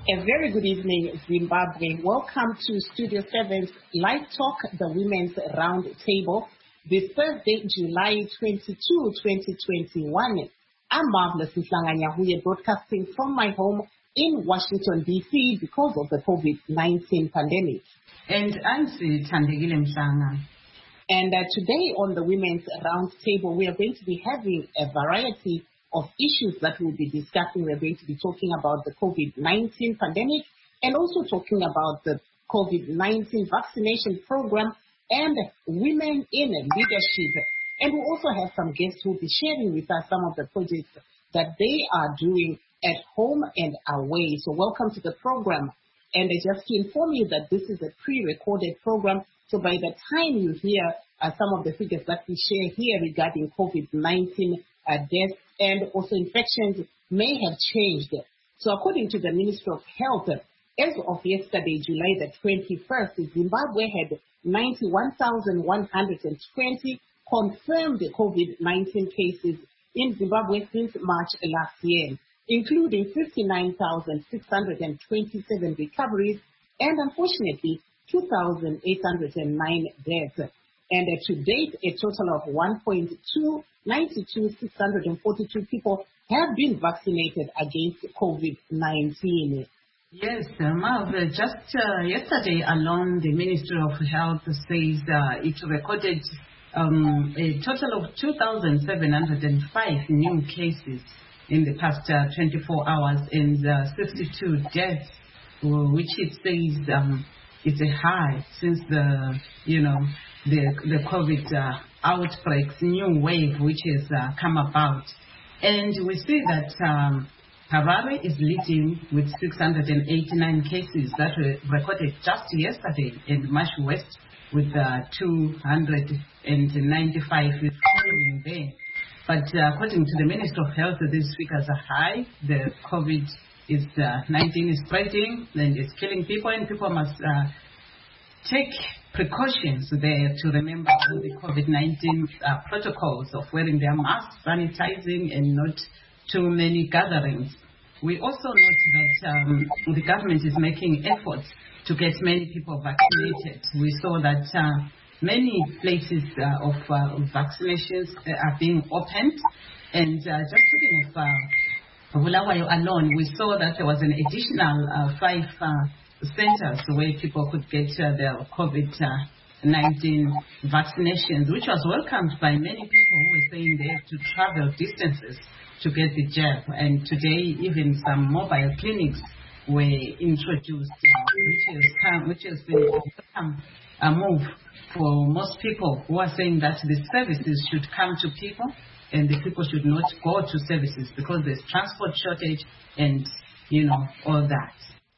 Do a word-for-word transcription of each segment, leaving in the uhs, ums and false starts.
A very good evening, Zimbabwe. Welcome to Studio seven's Live Talk, the Women's Round Table. This Thursday, July twenty-second, twenty twenty-one. I'm Marvelous Nhlanganya, broadcasting from my home in Washington, D C because of the COVID nineteen pandemic. And I'm Thandekile Mhlanga. And uh, today on the Women's Round Table, we are going to be having a variety of issues that we'll be discussing. We're going to be talking about the COVID nineteen pandemic and also talking about the COVID nineteen vaccination program and women in leadership. And we'll also have some guests who will be sharing with us some of the projects that they are doing at home and away. So welcome to the program. And just to inform you that this is a pre-recorded program, so by the time you hear uh, some of the figures that we share here regarding COVID nineteen uh, deaths and also infections may have changed. So according to the Ministry of Health, as of yesterday, July the twenty-first, Zimbabwe had ninety-one thousand one hundred twenty confirmed COVID nineteen cases in Zimbabwe since March last year, including fifty-nine thousand six hundred twenty-seven recoveries and, unfortunately, two thousand eight hundred nine deaths. And uh, to date, a total of one point two nine two six hundred forty-two people have been vaccinated against COVID nineteen. Yes, uh, Marv, uh, just uh, yesterday alone, the Ministry of Health says uh, it recorded um, a total of two thousand seven hundred five new cases in the past uh, twenty-four hours and uh, sixty-two deaths, which it says um, it's a high since the, you know, the, the COVID uh, outbreaks, new wave which has uh, come about. And we see that um, Harare is leading with six hundred eighty-nine cases that were recorded just yesterday, and Marsh West with uh, two hundred ninety-five is following there. But uh, according to the Ministry of Health, these figures are high. The COVID is uh, nineteen is spreading and it's killing people, and people must uh, take precautions there to remember all the COVID nineteen uh, protocols of wearing their masks, sanitizing, and not too many gatherings. We also note that um, the government is making efforts to get many people vaccinated. We saw that uh, many places uh, of uh, vaccinations uh, are being opened. And uh, just talking of uh, Bulawayo alone, we saw that there was an additional uh, five uh, centers where people could get uh, their COVID nineteen vaccinations, which was welcomed by many people who were saying they have to travel distances to get the jab. And today, even some mobile clinics were introduced, uh, which, is, uh, which has been a welcome uh, move for most people who are saying that the services should come to people and the people should not go to services because there's transport shortage and, you know, all that.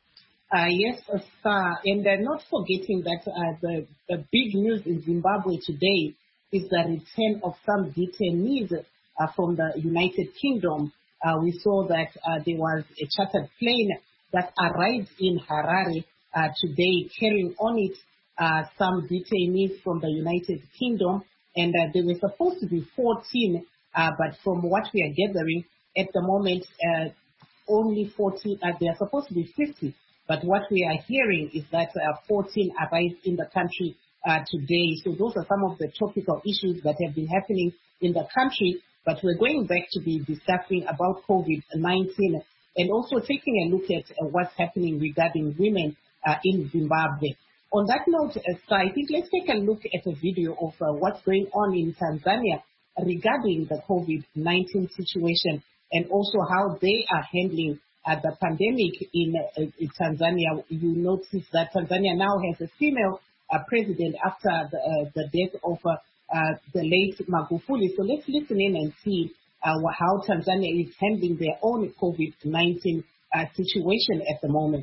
Uh, yes, sir. And uh, not forgetting that uh, the, the big news in Zimbabwe today is the return of some detainees uh, from the United Kingdom. Uh, we saw that uh, there was a chartered plane that arrived in Harare uh, today carrying on it uh, some detainees from the United Kingdom. And uh, there were supposed to be fourteen, uh, but from what we are gathering at the moment, uh, only fourteen, uh, they are supposed to be fifty. But what we are hearing is that uh, fourteen arrived in the country uh, today. So those are some of the topical issues that have been happening in the country. But we're going back to be discussing about COVID nineteen and also taking a look at uh, what's happening regarding women uh, in Zimbabwe. On that note, uh, I think let's take a look at a video of uh, what's going on in Tanzania regarding the COVID nineteen situation and also how they are handling Uh, the pandemic in, uh, in Tanzania. You notice that Tanzania now has a female uh, president after the, uh, the death of uh, uh, the late Magufuli. So let's listen in and see uh, how Tanzania is handling their own COVID nineteen uh, situation at the moment.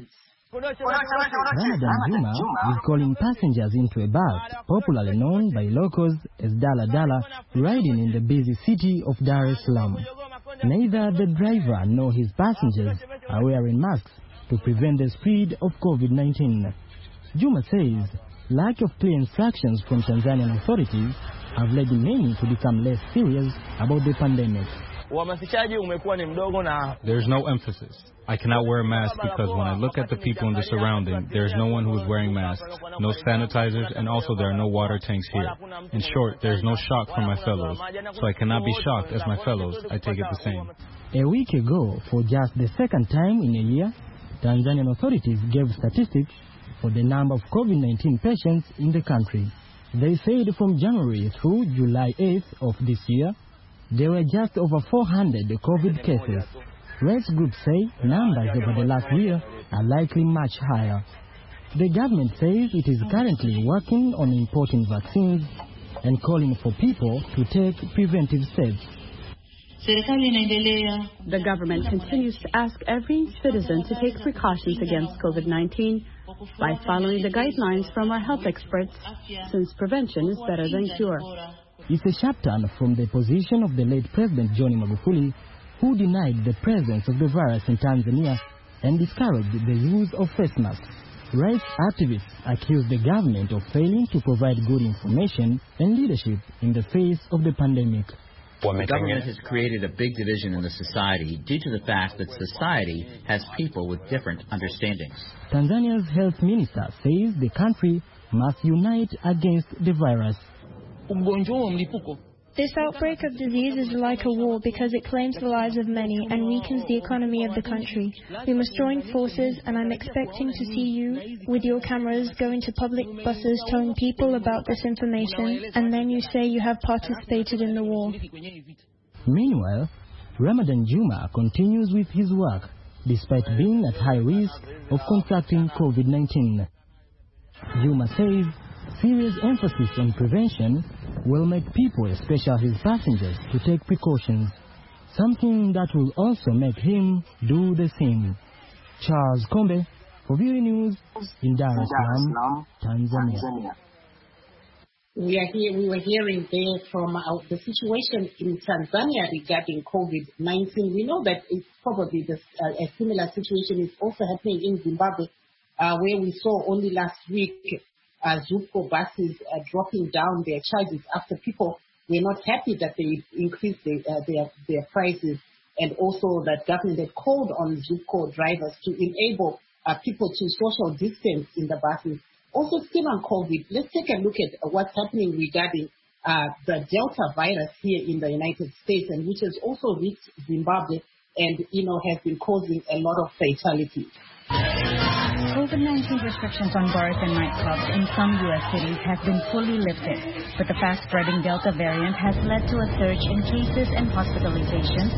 Ramadan Juma is calling passengers into a bus, popularly known by locals as Dala Dala, riding in the busy city of Dar es Salaam. Neither the driver nor his passengers are wearing masks to prevent the spread of COVID nineteen. Juma says lack of clear instructions from Tanzanian authorities have led many to become less serious about the pandemic. There's no emphasis. I cannot wear a mask because when I look at the people in the surrounding, there is no one who is wearing masks, no sanitizers, and also there are no water tanks here. In short, there is no shock from my fellows, so I cannot be shocked as my fellows. I take it the same. A week ago, for just the second time in a year, Tanzanian authorities gave statistics for the number of COVID nineteen patients in the country. They said from January through July eighth of this year, there were just over four hundred COVID cases. Rights groups say numbers over the last year are likely much higher. The government says it is currently working on importing vaccines and calling for people to take preventive steps. The government continues to ask every citizen to take precautions against COVID nineteen by following the guidelines from our health experts, since prevention is better than cure. It's a sharp turn from the position of the late President John Magufuli, who denied the presence of the virus in Tanzania and discouraged the use of face masks. Rights activists accuse the government of failing to provide good information and leadership in the face of the pandemic. The government has created a big division in the society due to the fact that society has people with different understandings. Tanzania's health minister says the country must unite against the virus. This outbreak of disease is like a war because it claims the lives of many and weakens the economy of the country. We must join forces, and I'm expecting to see you with your cameras going to public buses telling people about this information, and then you say you have participated in the war. Meanwhile, Ramadan Juma continues with his work despite being at high risk of contracting COVID nineteen. Juma says serious emphasis on prevention will make people, especially his passengers, to take precautions, something that will also make him do the same. Charles Kombe, for V O A News, in Dar es Salaam, Tanzania. We are here. We were hearing there from uh, the situation in Tanzania regarding COVID nineteen. We know that it's probably this, uh, a similar situation is also happening in Zimbabwe, uh, where we saw only last week Uh, Zupco buses uh, dropping down their charges after people were not happy that they increased the, uh, their their prices, and also that government had called on Zupco drivers to enable uh, people to social distance in the buses. Also, still on COVID, let's take a look at what's happening regarding uh, the Delta virus here in the United States, and which has also reached Zimbabwe and, you know, has been causing a lot of fatalities. COVID nineteen restrictions on bars and nightclubs in some U S cities have been fully lifted, but the fast-spreading Delta variant has led to a surge in cases and hospitalizations.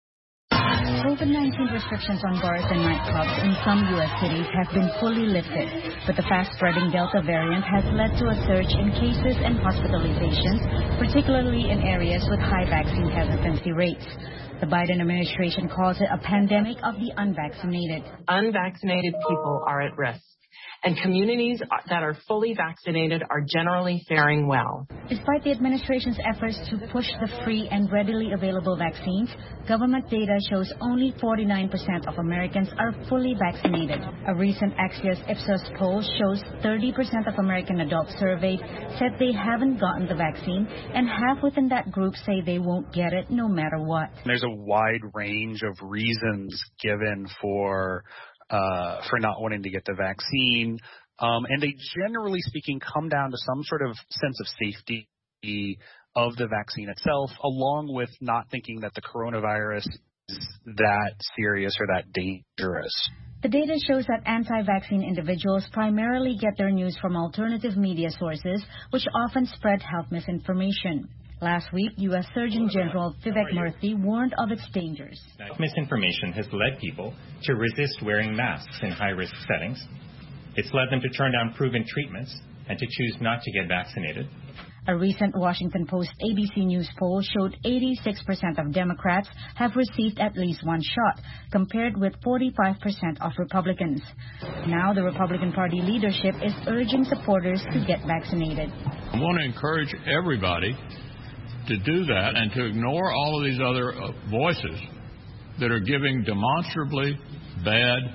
COVID nineteen restrictions on bars and nightclubs in some U S cities have been fully lifted, but the fast-spreading Delta variant has led to a surge in cases and hospitalizations, particularly in areas with high vaccine hesitancy rates. The Biden administration calls it a pandemic of the unvaccinated. Unvaccinated people are at risk, and communities that are fully vaccinated are generally faring well. Despite the administration's efforts to push the free and readily available vaccines, government data shows only forty-nine percent of Americans are fully vaccinated. A recent Axios Ipsos poll shows thirty percent of American adults surveyed said they haven't gotten the vaccine, and half within that group say they won't get it no matter what. There's a wide range of reasons given for Uh, for not wanting to get the vaccine. Um, and they, generally speaking, come down to some sort of sense of safety of the vaccine itself, along with not thinking that the coronavirus is that serious or that dangerous. The data shows that anti-vaccine individuals primarily get their news from alternative media sources, which often spread health misinformation. Last week, U S Surgeon General Vivek Murthy warned of its dangers. Misinformation has led people to resist wearing masks in high-risk settings. It's led them to turn down proven treatments and to choose not to get vaccinated. A recent Washington Post A B C News poll showed eighty-six percent of Democrats have received at least one shot, compared with forty-five percent of Republicans. Now the Republican Party leadership is urging supporters to get vaccinated. I want to encourage everybody to do that and to ignore all of these other uh, voices that are giving demonstrably bad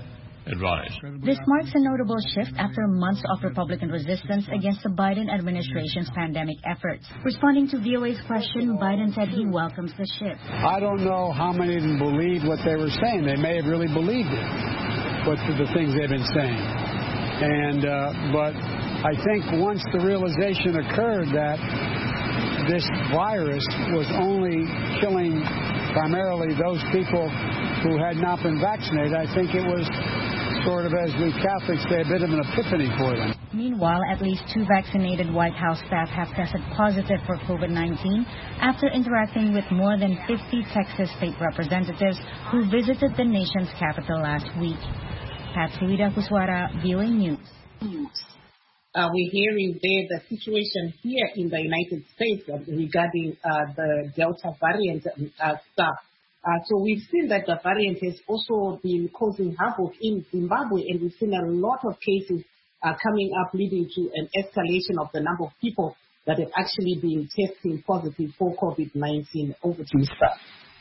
advised. This marks a notable shift after months of Republican resistance against the Biden administration's pandemic efforts. Responding to V O A's question, Biden said he welcomes the shift. I don't know how many of them believed what they were saying. They may have really believed it, but the things they've been saying. And uh, but I think once the realization occurred that this virus was only killing primarily those people who had not been vaccinated, I think it was sort of, as we Catholics say, a bit of an epiphany for them. Meanwhile, at least two vaccinated White House staff have tested positive for COVID nineteen after interacting with more than fifty Texas state representatives who visited the nation's capital last week. Patsy Kuswara, V O A News. Uh, we're hearing there the situation here in the United States uh, regarding uh, the Delta variant uh, stuff. Uh, so we've seen that the variant has also been causing havoc in Zimbabwe, and we've seen a lot of cases uh, coming up, leading to an escalation of the number of people that have actually been testing positive for COVID nineteen. Over to you, sir.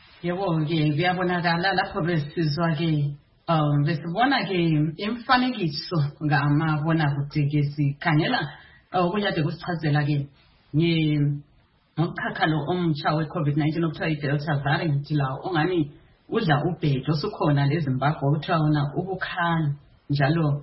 Um, besibona ke imfanekiso ngamabona kude ke sikhangela ukuyade kusichazela ke ngomkhakha lo omtsha we-COVID nineteen okuthiwa i-Delta variant lawo ongani udla ubhedo osukhona leZimbabwe okuthiwa wona ukukhala njalo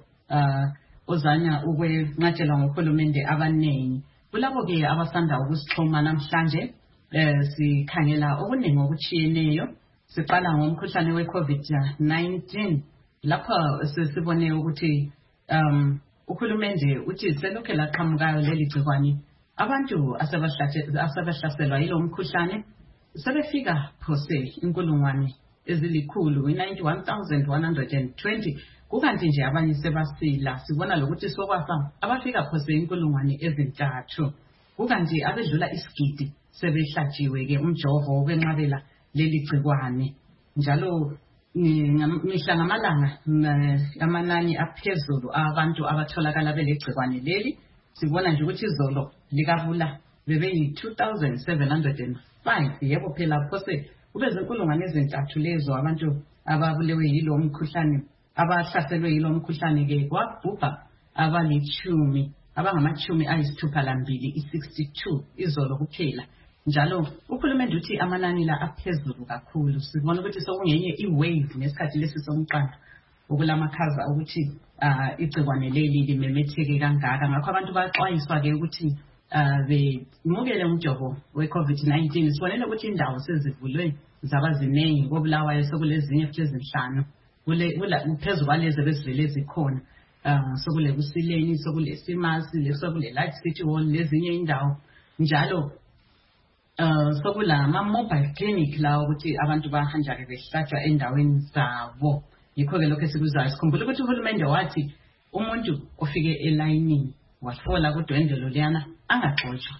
ozanya ukwenqatshelwa ngohulumende abaningi. Kulabo ke abasanda ukusixhuma namhlanje sikhangela okuningi okutshiyeneyo. Siqala ngomkhuhlane we-COVID nineteen lapha sesibone ukuthi um uhulumende uthi selokhe laqhamukayo leli gciwane abantu asebahlaselwa yilo mkhuhlane sebefika phose inkulungwane ezilikhulu i-ninety-one thousand one hundred twenty kukanti nje abanye sebasila. Sibona lokuthi sokwafa abafika phose inkulungwane ezintathu kukanti abedlula isigidi sebehlatshiwe ke umjovo wokwenqabela leli gciwane njalo mihla ngamalanga amanani aphezulu abantu abatholakala belegciwane leli. Sibona nje ukuthi izolo likabula bebeyi two thousand seven hundred five yebo phela phose kube zinkulungwane ezintathu lezo abantu ababulewe yilo mkhuhlane abahlaselwe yilo mkhuhlane ke kwabhubha abalichumi abangamachumi ayisithupha lambili i-sixty-two izolo kuphela. Njalo uhulumende uthi amanani la aphezulu kakhulu. Sibona ukuthi sokungenye i-wave ngesikhathi lesi somqando ukulamakhaza ukuthi igcikwane leli limemetheke kangaka. Ngakho abantu baxwayiswa ke ukuthi bemukele umjovo we-COVID nineteen. Sibonele ukuthi indawo sezivulwe zaba ziningi koBulawayo sekulezinye futhi ezinhlanu phezu kwalezi bezivele zikhona. Sokule kuSileni, sokule Simasi, sokule Light City Hall lezinye indawo njalo. Uh, sokula ama-mobile clinic lawo ukuthi abantu bahanja ke behlatshwa endaweni zabo. Yikho ke lokho esikuzayo. Sikhumbula ukuthi uhulumende wathi umuntu ofike elayinini wafola kudwendelo liyana angaxoshwa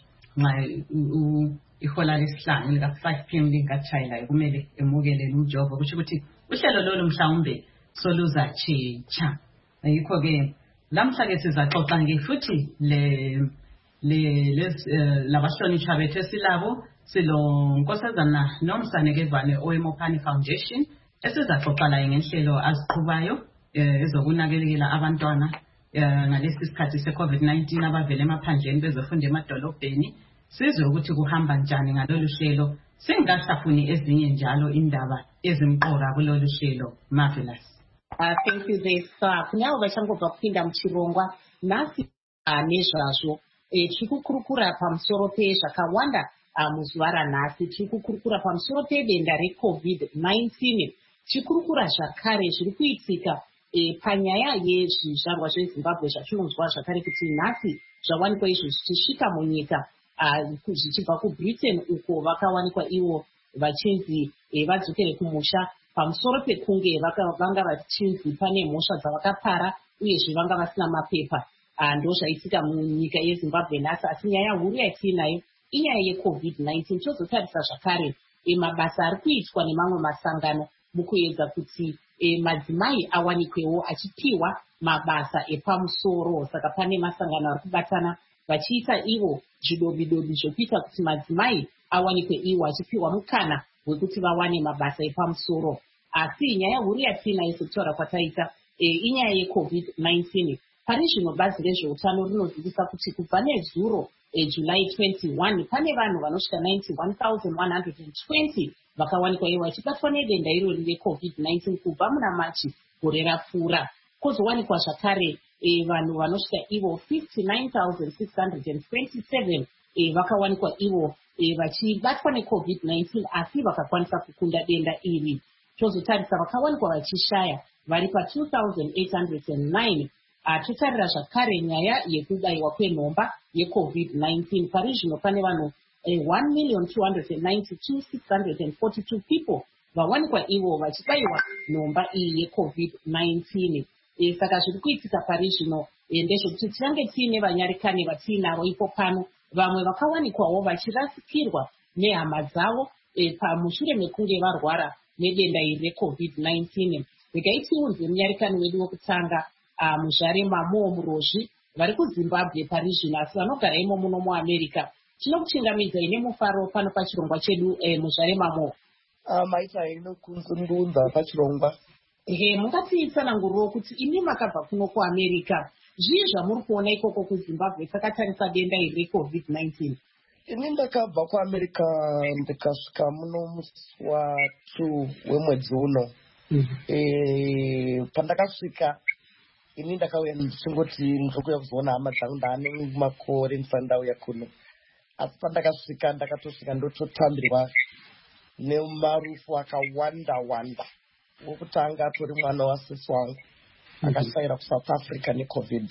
nxa ihola lesihlanu lika five p m lingatshayela kumele emukele umjovo kusho ukuthi uhlelo lolu mhlawumbe soluza tshintsha. Yikho ke lamhla ke sizaxoxa nge futhi le le labahlonishwa bethu esilabo silo Nkosazana Nomsane Kevane oweMophani Foundation esizaxoxa la ngenhlelo aziqhubayo ezokunakekela abantwana ngalesi sikhathi se-COVID nineteen abavele emaphandleni bezofunda emadolobheni. Sizwe ukuthi kuhamba njani ngalolu hlelo, singahlafuni ezinye njalo indaba ezimqoka kulolu hlelo. Marvelous. Uh, thank you there, sir. Kunyawo bachangobva kupinda muchirongwa nasi nezvazvo tikukurukura pamusoro pezvakawanda muzuva ranhasi. Tikukurukura pamusoro pedenda reCovid nineteen. Tikurukura zvakare zviri kuitika panyaya yezvizvarwa zveZimbabwe zvatinonzwa zvakare kuti nhasi zvawanikwa izvo zvichisvika munyika zvichibva kuBritain uko vakawanikwa ivo vachinzi vadzokere kumusha pamusoro pekunge vanga vachinzi pane mhosva dzavakapara uyezve vanga vasina mapepa. Ndo zvaitika munyika yeZimbabwe nhasi, asi nyaya huru yatiinayo inyaya yeCovid nineteen. Tozotarisa zvakare mabasa ari kuitwa nemamwe masangano mukuedza kuti madzimai awanikwewo achipiwa mabasa epamusoro. Saka pane masangano ari kubatana vachiita ivo zvidobidobi zvokuita kuti madzimai awanikwe iwo achipiwa mukana wekuti vawane mabasa epamusoro. Asi nyaya huru yatiinayo sekutaura kwataita inyaya yecovid nineteen. Pari zvino bazi rezveutano rinozivisa kuti kubva nezuro July twenty-first pane vanhu vanosvika ninety-one thousand one hundred twenty vakawanikwa ivo vachibatwa nedenda irori recovid nineteen kubva muna Machi gore rapfuura. Kwozowanikwa zvakare vanhu vanosvika ivo fifty-nine thousand six hundred twenty-seven vakawanikwa ivo vachibatwa necovid nineteen asi vakakwanisa kukunda denda iri. Tozotarisa vakawanikwa vachishaya vari pa two thousand eight hundred nine. Totarira zvakare nyaya yekubayiwa kwenhomba yecovid nineteen. Pari zvino pane vanhu one million two hundred ninety-two thousand six hundred forty-two people vawanikwa ivo vachibayiwa nhomba iyi yecovid nineteen. E, saka zviri kuitika pari zvino ndezvekuti tinenge tiine vanyarikani vatiinavo ipo pano, vamwe vakawanikwawo vachirasikirwa nehama dzavo e, pamushure mekunge varwara nedenda iri recovid nineteen. Regai tiunze munyarikani wedu wekutanga Muzvarema Mo Murozvi vari kuZimbabwe pari zvino asi vanogara imo muno muAmerica. Tinokuchingamidzai nemufaro pano pachirongwa chedu Muzvarema Mo. Maita ino kunzungunza pachirongwa. Ehe, mungatiitsananguriro kuti imi makabva kuno kuAmerica. Zvii zvamuri kuona ikoko kuZimbabwe takatarisa denda iri recovid nineteen? Ini ndakabva kuAmerica ndikasvika muno musi wa two wemwedzi uno. Eh, pandakasvika ini ndakauya ndichingoti ndikuya kuzoona hama dzangu ndaane makore ndisati ndauya kuno. Asi pandakasvika ndakatosvika ndototambirwa nemarufu akawanda wanda. Wokutanga atori mwana wasisi wangu akashayira kuSouth Africa necovid.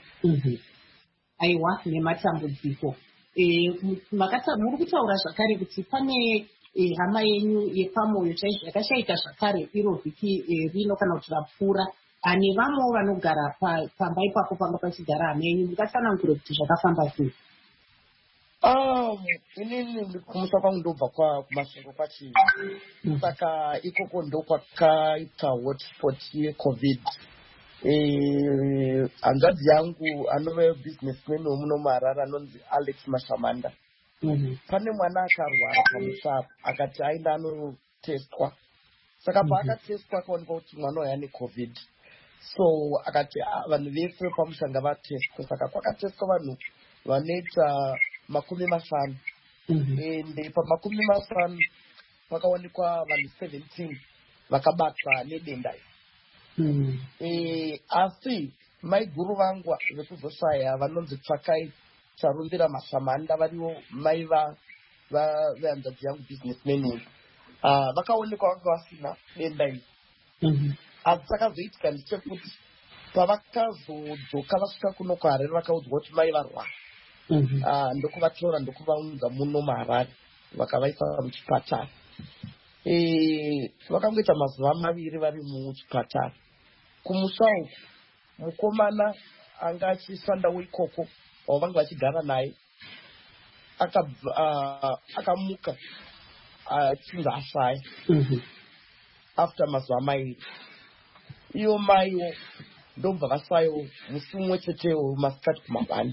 Aiwa, nematambudziko. Muri kutaura zvakare kuti pane hama yenyu yepamoyo chaizvo yakashayika zvakare iro vhiki rino kana kuti rapfuura. Ane vamwewo vanogara pamba ipapo panga pachigara hama yenyu, mungatsanangure kuti zvakafamba sei? Inini kumusa kwangu ndobva kumasvingo kwachii. Saka ikoko ndokwakaita hotspot yecovid. Hanzvadzi yangu anove businessman wemuno muHarare anonzi Alex Mashamanda. Pane mwana akarwara pamusha akati aenda anotestwa. Saka paakatestwa akaonekwa kuti mwana uyu ane covid. So akati vanhu vese pamusha ngavatestwe. Saka kwakatestwa vanhu vanoita makumi mashanu. Ende pamakumi mashanu pakawanikwa vanhu seventeen vakabatwa nedenda iri. Eh, asi maiguru vangu vekuzoshaya vanonzi Tsvakai Charumbira Mashamanda variwo mai vehanzvadzi yangu businessman uyu. Vakaonekwa vanga vasina denda iri. Asi chakazoitika ndechekuti pavakazodzoka vasvika kuno kuHarare vakaudzwa kuti mai varwara. Ndokuvatora ndokuvaunza muno muHarare vakavaisa muchipatara. Vakangoita mazuva maviri vari muchipatara. Kumusha uku mukomana anga achishandawo ikoko wavanga vachigara naye akamuka achinzi ashaya after mazuva mairi. Iyo maiwo ndobva vashayawo musi mumwe chetewo masikati kumangwani.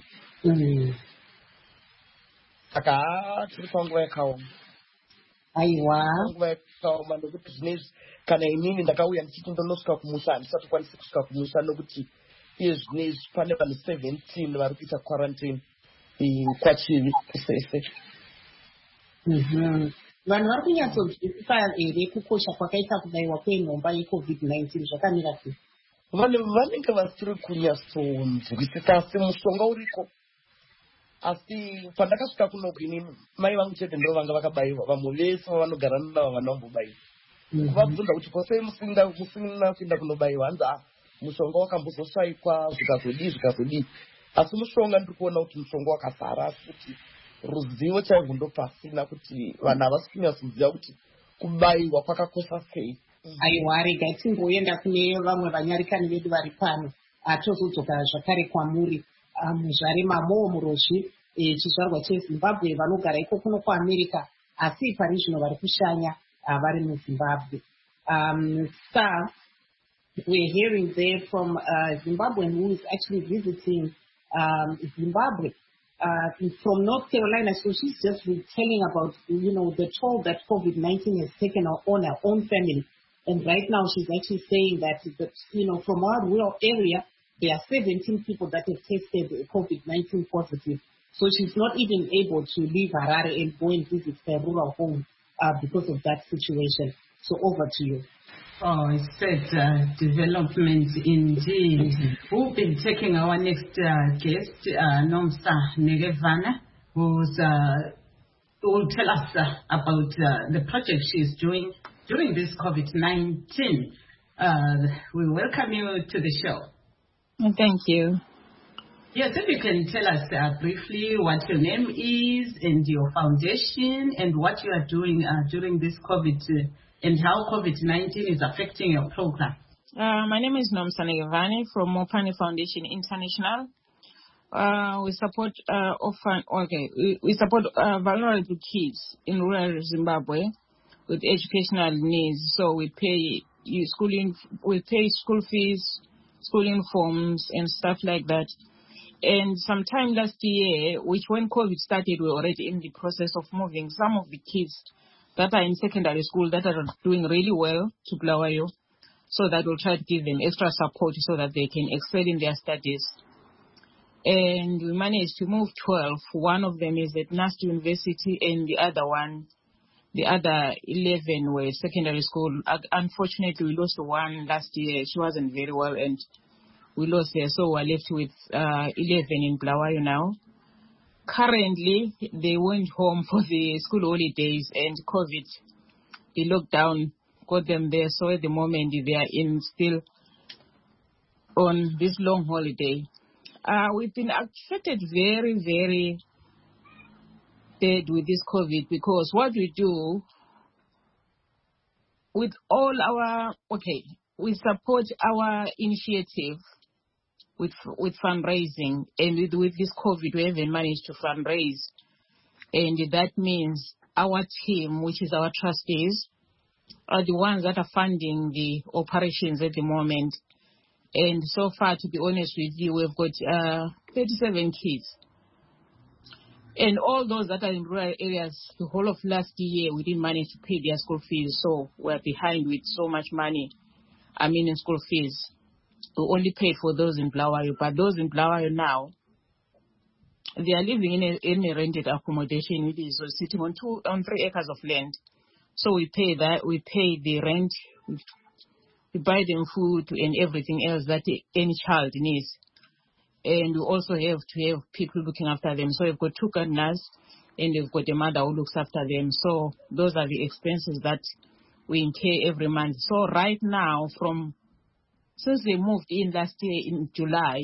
Saka tiri panguva yakaoma. Aiwa. Panguva yakaoma nokuti zvinezvi kana inini ndakauya ndichiti ndonosvika kumusha handisati kwanisi kusvika kumusha nokuti iye zvinezvi pane vanhu seventeen vari kuita quarantine kwachivi kusese. Vanhu vari kunyatsodzwisisa here kukosha kwakaita kubayiwa kwenhomba yecovid nineteen zvakamira sei? Vanhu vanenge vasiri kunyatsonzwisisa asi mushonga uriko. Asi pandakasvika kuno inini mai vangu chete ndo vanga vakabayiwa, vamwe vese vanogara navo havana kumbobayiwa. Kuvabvunza kuti kosei musina kuenda kunobayiwa, hanzi mushonga wakambozoshaikwa zvikazodii zvikazodii. Asi mushonga ndiri kuona kuti mushonga wakazara, asi kuti ruzivo chairwo ndopasina kuti vanhu havasi kunyatsoziva kuti kubayiwa kwakakosha sei. Aiwa, regai timboenda kune vamwe vanyarikani vedu vari pano. Tozodzoka zvakare kwamuri. Muzvarema Mo Murozvi, chizvarwa cheZimbabwe vanogara iko kuno kuAmerica asi pari zvino vari kushanya vari muZimbabwe. Um, Sir, we're hearing there from a Zimbabwean who is actually visiting um, Zimbabwe uh, from North Carolina. So she's just telling about, you know, the toll that COVID nineteen has taken on our own family. And right now she's actually saying that, that you know, from our rural area, there are seventeen people that have tested COVID nineteen positive. So she's not even able to leave Harare and go and visit her rural home uh, because of that situation. So over to you. Oh, it's said uh, development indeed. We'll be taking our next uh, guest, uh, Nomsa Negevana, who's uh, who will tell us uh, about uh, the project she's doing during this COVID nineteen. Uh, we welcome you to the show. Thank you. Yes, if you can tell us uh, briefly what your name is and your foundation and what you are doing uh, during this COVID uh, and how COVID nineteen is affecting your program. Uh, my name is Nomsa Negevani from Mopani Foundation International. Uh, we support uh, orphan, okay, we, we support uh, vulnerable kids in rural Zimbabwe with educational needs. So we pay you schooling, we pay school fees, school uniforms, and stuff like that. And sometime last year, which when COVID started, we were already in the process of moving some of the kids that are in secondary school that are doing really well to Bulawayo, so that we'll try to give them extra support so that they can excel in their studies. And we managed to move twelve. One of them is at N U S T University, and the other one, the other eleven were secondary school. Unfortunately, we lost one last year. She wasn't very well, and we lost her, so we're left with uh, eleven in Bulawayo now. Currently, they went home for the school holidays, and COVID, the lockdown got them there. So at the moment, they are in still on this long holiday. Uh, we've been affected very, very bad with this COVID, because what we do with all our, okay, we support our initiative with with fundraising, and with, with this COVID, we haven't managed to fundraise. And that means our team, which is our trustees, are the ones that are funding the operations at the moment. And so far, to be honest with you, we've got uh, thirty-seven kids. And all those that are in rural areas, the whole of last year, we didn't manage to pay their school fees. So we're behind with so much money, I mean, in school fees. We only paid for those in Bulawayo. But those in Bulawayo now, they are living in a, in a rented accommodation, which is sitting on two, on three acres of land. So we pay that, we pay the rent, we buy them food and everything else that any child needs. And we also have to have people looking after them. So we've got two gardeners, and we've got a mother who looks after them. So those are the expenses that we incur every month. So right now, from since they moved in last year in July,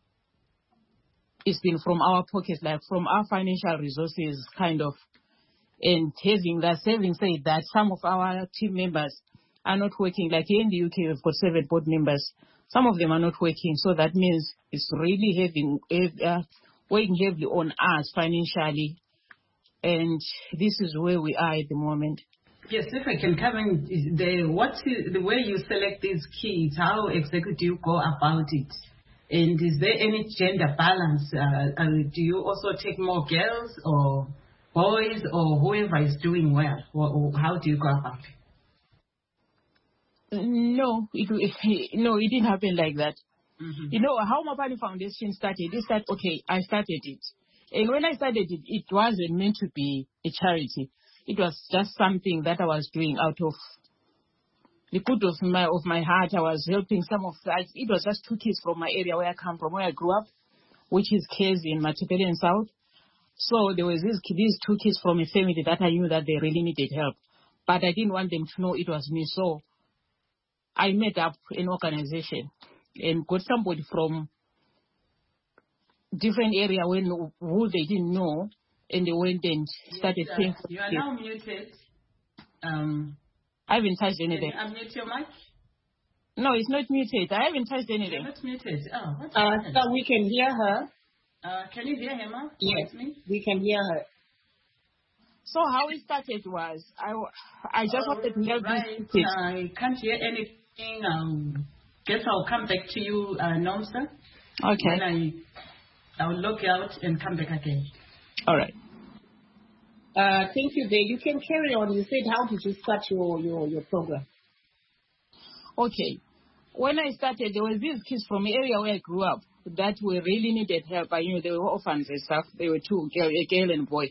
it's been from our pockets, like from our financial resources, kind of. And having that, having said that, some of our team members are not working. Like here in the U K, we've got seven board members. Some of them are not working. So that means it's really having, uh, weighing heavily on us financially. And this is where we are at the moment. Yes, if I can come in, the, what is, the way you select these kids, how exactly do you go about it? And is there any gender balance? Uh, uh, do you also take more girls or boys or whoever is doing well? Or, or how do you go about it? No, it, it, no, it didn't happen like that. Mm-hmm. You know, how Mopani Foundation started, is that, okay, I started it. And when I started it, it wasn't meant to be a charity. It was just something that I was doing out of the good of my of my heart. I was helping some of that. It was just two kids from my area where I come from, where I grew up, which is Kezi in Matipele South. So there was this, these two kids from a family that I knew that they really needed help. But I didn't want them to know it was me. So I made up an organization and got somebody from different area when who they didn't know. And they went and started yes, paying uh, for You are it. now muted. Um, I haven't touched anything. Can you unmute your mic? No, it's not muted. I haven't touched anything. You're not muted. Oh, what's Uh, happened? so we can hear her. Uh, can you hear him? Huh? Yes, me? we can hear her. So how it started was, I, I just All wanted to help right. these kids. I can't hear anything. Um, guess I'll come back to you, uh, Nomsa. Okay. Then I, I'll log out and come back again. All right. Uh, thank you, Dave. You can carry on. You said, how did you start your, your, your program? Okay. When I started, there were these kids from the area where I grew up that were really needed help. I knew they were orphans and stuff. They were two, girl, a girl and boy.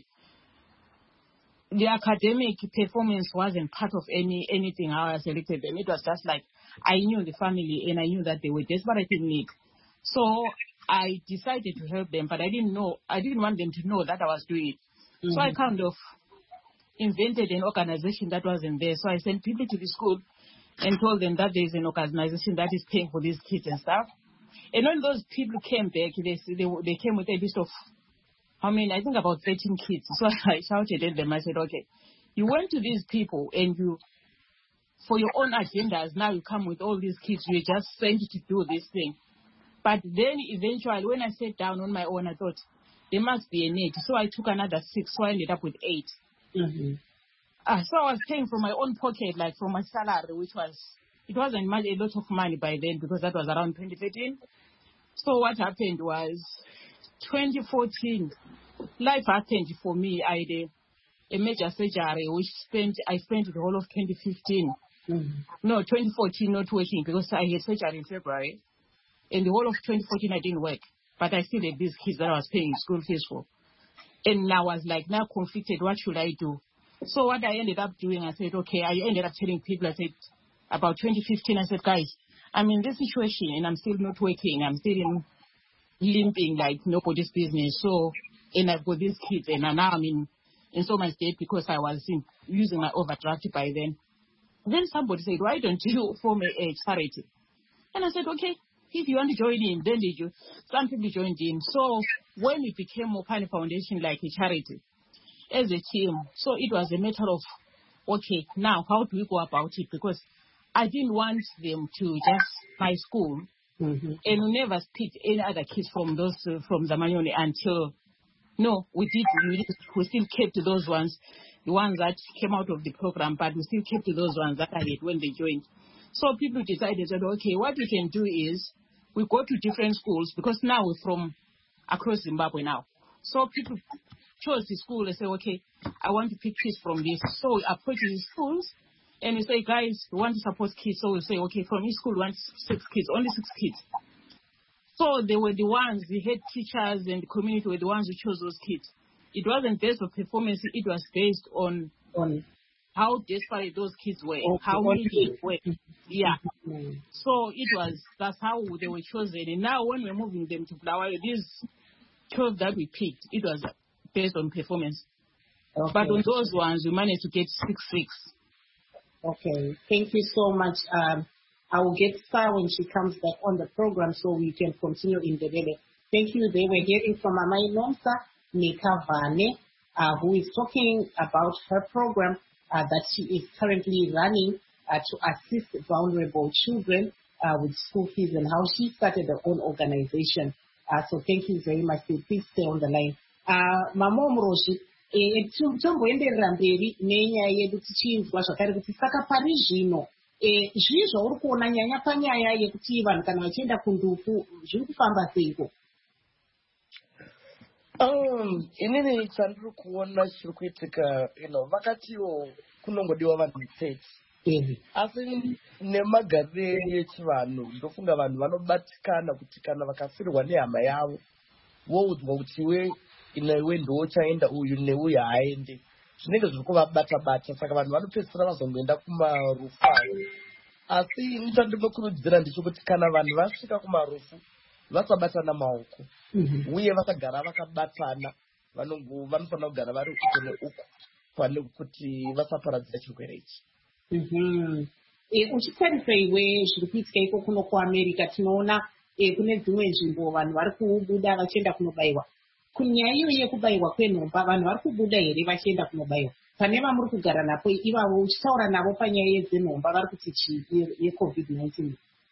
The academic performance wasn't part of any anything how I selected them. It was just like I knew the family and I knew that they were desperate in need. So I decided to help them, but I didn't know, I didn't want them to know that I was doing it. Mm-hmm. So I kind of invented an organization that wasn't there. So I sent people to the school and told them that there's an organization that is paying for these kids and stuff. And when those people came back, they they, they came with a list of, I mean, I think about thirteen kids. So I shouted at them. I said, okay, you went to these people and you, for your own agendas, now you come with all these kids. You just sent to do this thing. But then eventually, when I sat down on my own, I thought, there must be a need. So I took another six, so I ended up with eight. Mm-hmm. Uh, so I was paying from my own pocket, like from my salary, which was, it wasn't much, a lot of money by then because that was around twenty thirteen. So what happened was, twenty fourteen, life happened for me. I had a, a major surgery, which spent, I spent the whole of twenty fifteen. Mm-hmm. No, twenty fourteen not working because I had surgery in February. And the whole of twenty fourteen I didn't work. But I still had these kids that I was paying school fees for. And I was like, now conflicted, what should I do? So what I ended up doing, I said, okay, I ended up telling people, I said, about twenty fifteen, I said, guys, I'm in this situation and I'm still not working. I'm still in, limping like nobody's business. So, and I've got these kids and now I'm in, in so much debt because I was in, using my overdraft by then. Then somebody said, why don't you form a, a charity? And I said, okay. If you want to join in, then did you? Some people joined in. So when it became Mopani Foundation like a charity, as a team, so it was a matter of, okay, now how do we go about it? Because I didn't want them to just buy school, mm-hmm. and we never picked any other kids from those uh, from Zamanione until, no, we did, we did, we still kept those ones, the ones that came out of the program, but we still kept those ones that I had when they joined. So people decided that, okay, what we can do is we go to different schools because now we're from across Zimbabwe now. So people chose the school and say, okay, I want to pick kids from this. So we approach the schools and we say, guys, we want to support kids. So we say, okay, from each school we want six kids, only six kids. So they were the ones, the head teachers and the community were the ones who chose those kids. It wasn't based on performance, it was based on, on how desperate those kids were, okay. how many they were. Yeah. Mm-hmm. So it was, that's how they were chosen. And now when we're moving them to Bulawayo, these twelve that we picked, it was based on performance. Okay. But on those ones, we managed to get six, six. Okay. Thank you so much. Um, I will get Star when she comes back on the program so we can continue in the debate. Thank you. They were hearing from Amai Nomsa Nekavane, uh, who is talking about her program Uh, that she is currently running uh, to assist vulnerable children uh, with school fees and how she started her own organization. Uh, so thank you very much. Please stay on the line. Uh, Mama Mroshi, tomboenderera mberi nenyaya yedu tichinzwa zvakare kuti saka pari zvino zvii zvauri kuona nyanya panyaya yekuti vanhu kana vachienda kundufu zviri kufamba seiko? Um, inini chandiri kuona chiri kuitika, you know, vakatiwo kunongodiwa vanhu thirty. Asi nemagarire echivanhu ndofunga vanhu vanobatikana kuti kana vakafirwa nehama yavo woudzwa kuti iwe iwe ndiwe uchaenda uyu neuyu haaende, zvinenge zviri kuvabata bata, saka vanhu vanopedzisira vazongoenda kumarufu ayo. Asi ini chandinokurudzira ndechekuti kana vanhu vasvika kumarufu vasabatana maoko, mm-hmm. uye vakagara vakabatana, vanofanira kugara vari uku neuku pane kuti vasaparadzira chirwere ichi. Mm-hmm. E, uchitarisa iwe zviri kuitika iko kuno kuAmerica tinoona e, kune dzimwe nzvimbo vanhu vari kubuda vachienda kunobayiwa. Kunyaya iyo yekubayiwa kwenhomba vanhu vari kubuda here vachienda kunobayiwa? Pane vamuri kugara napo ivavo uchitaura navo panyaya yedzenhomba vari kuti chii yecovid nineteen?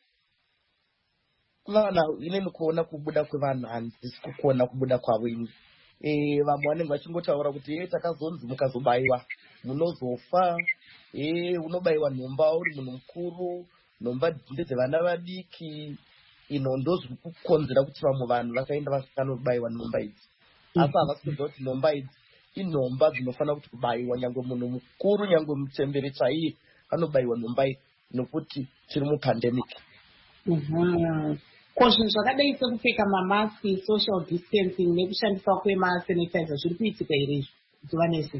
Vana inini kuona kubuda kwevanhu handisi kuona kubuda kwavo ini. Eh, vamwe vanenge vachingotaura kuti ye takazonzi mukazobayiwa munozofa, eh unobayiwa nhomba uri munhu mukuru, nhomba ndedzevana vadiki, ino ndozviri kukonzera kuti vamwe vanhu vakaenda vakanobayiwa nhomba idzi. Asi havasi kuziva kuti nhomba idzi inhomba dzinofanira kuti kubayiwa, nyangwe munhu mukuru, nyangwe muchembere chaiye anobayiwa nhomba idzi. nokuti tiri mupandemic. Mhm. Koshin zvakadai sekupfeka mamaski, social distancing nekushandiswa kwemasanitizer zviri kuitika here izvi zuva nese?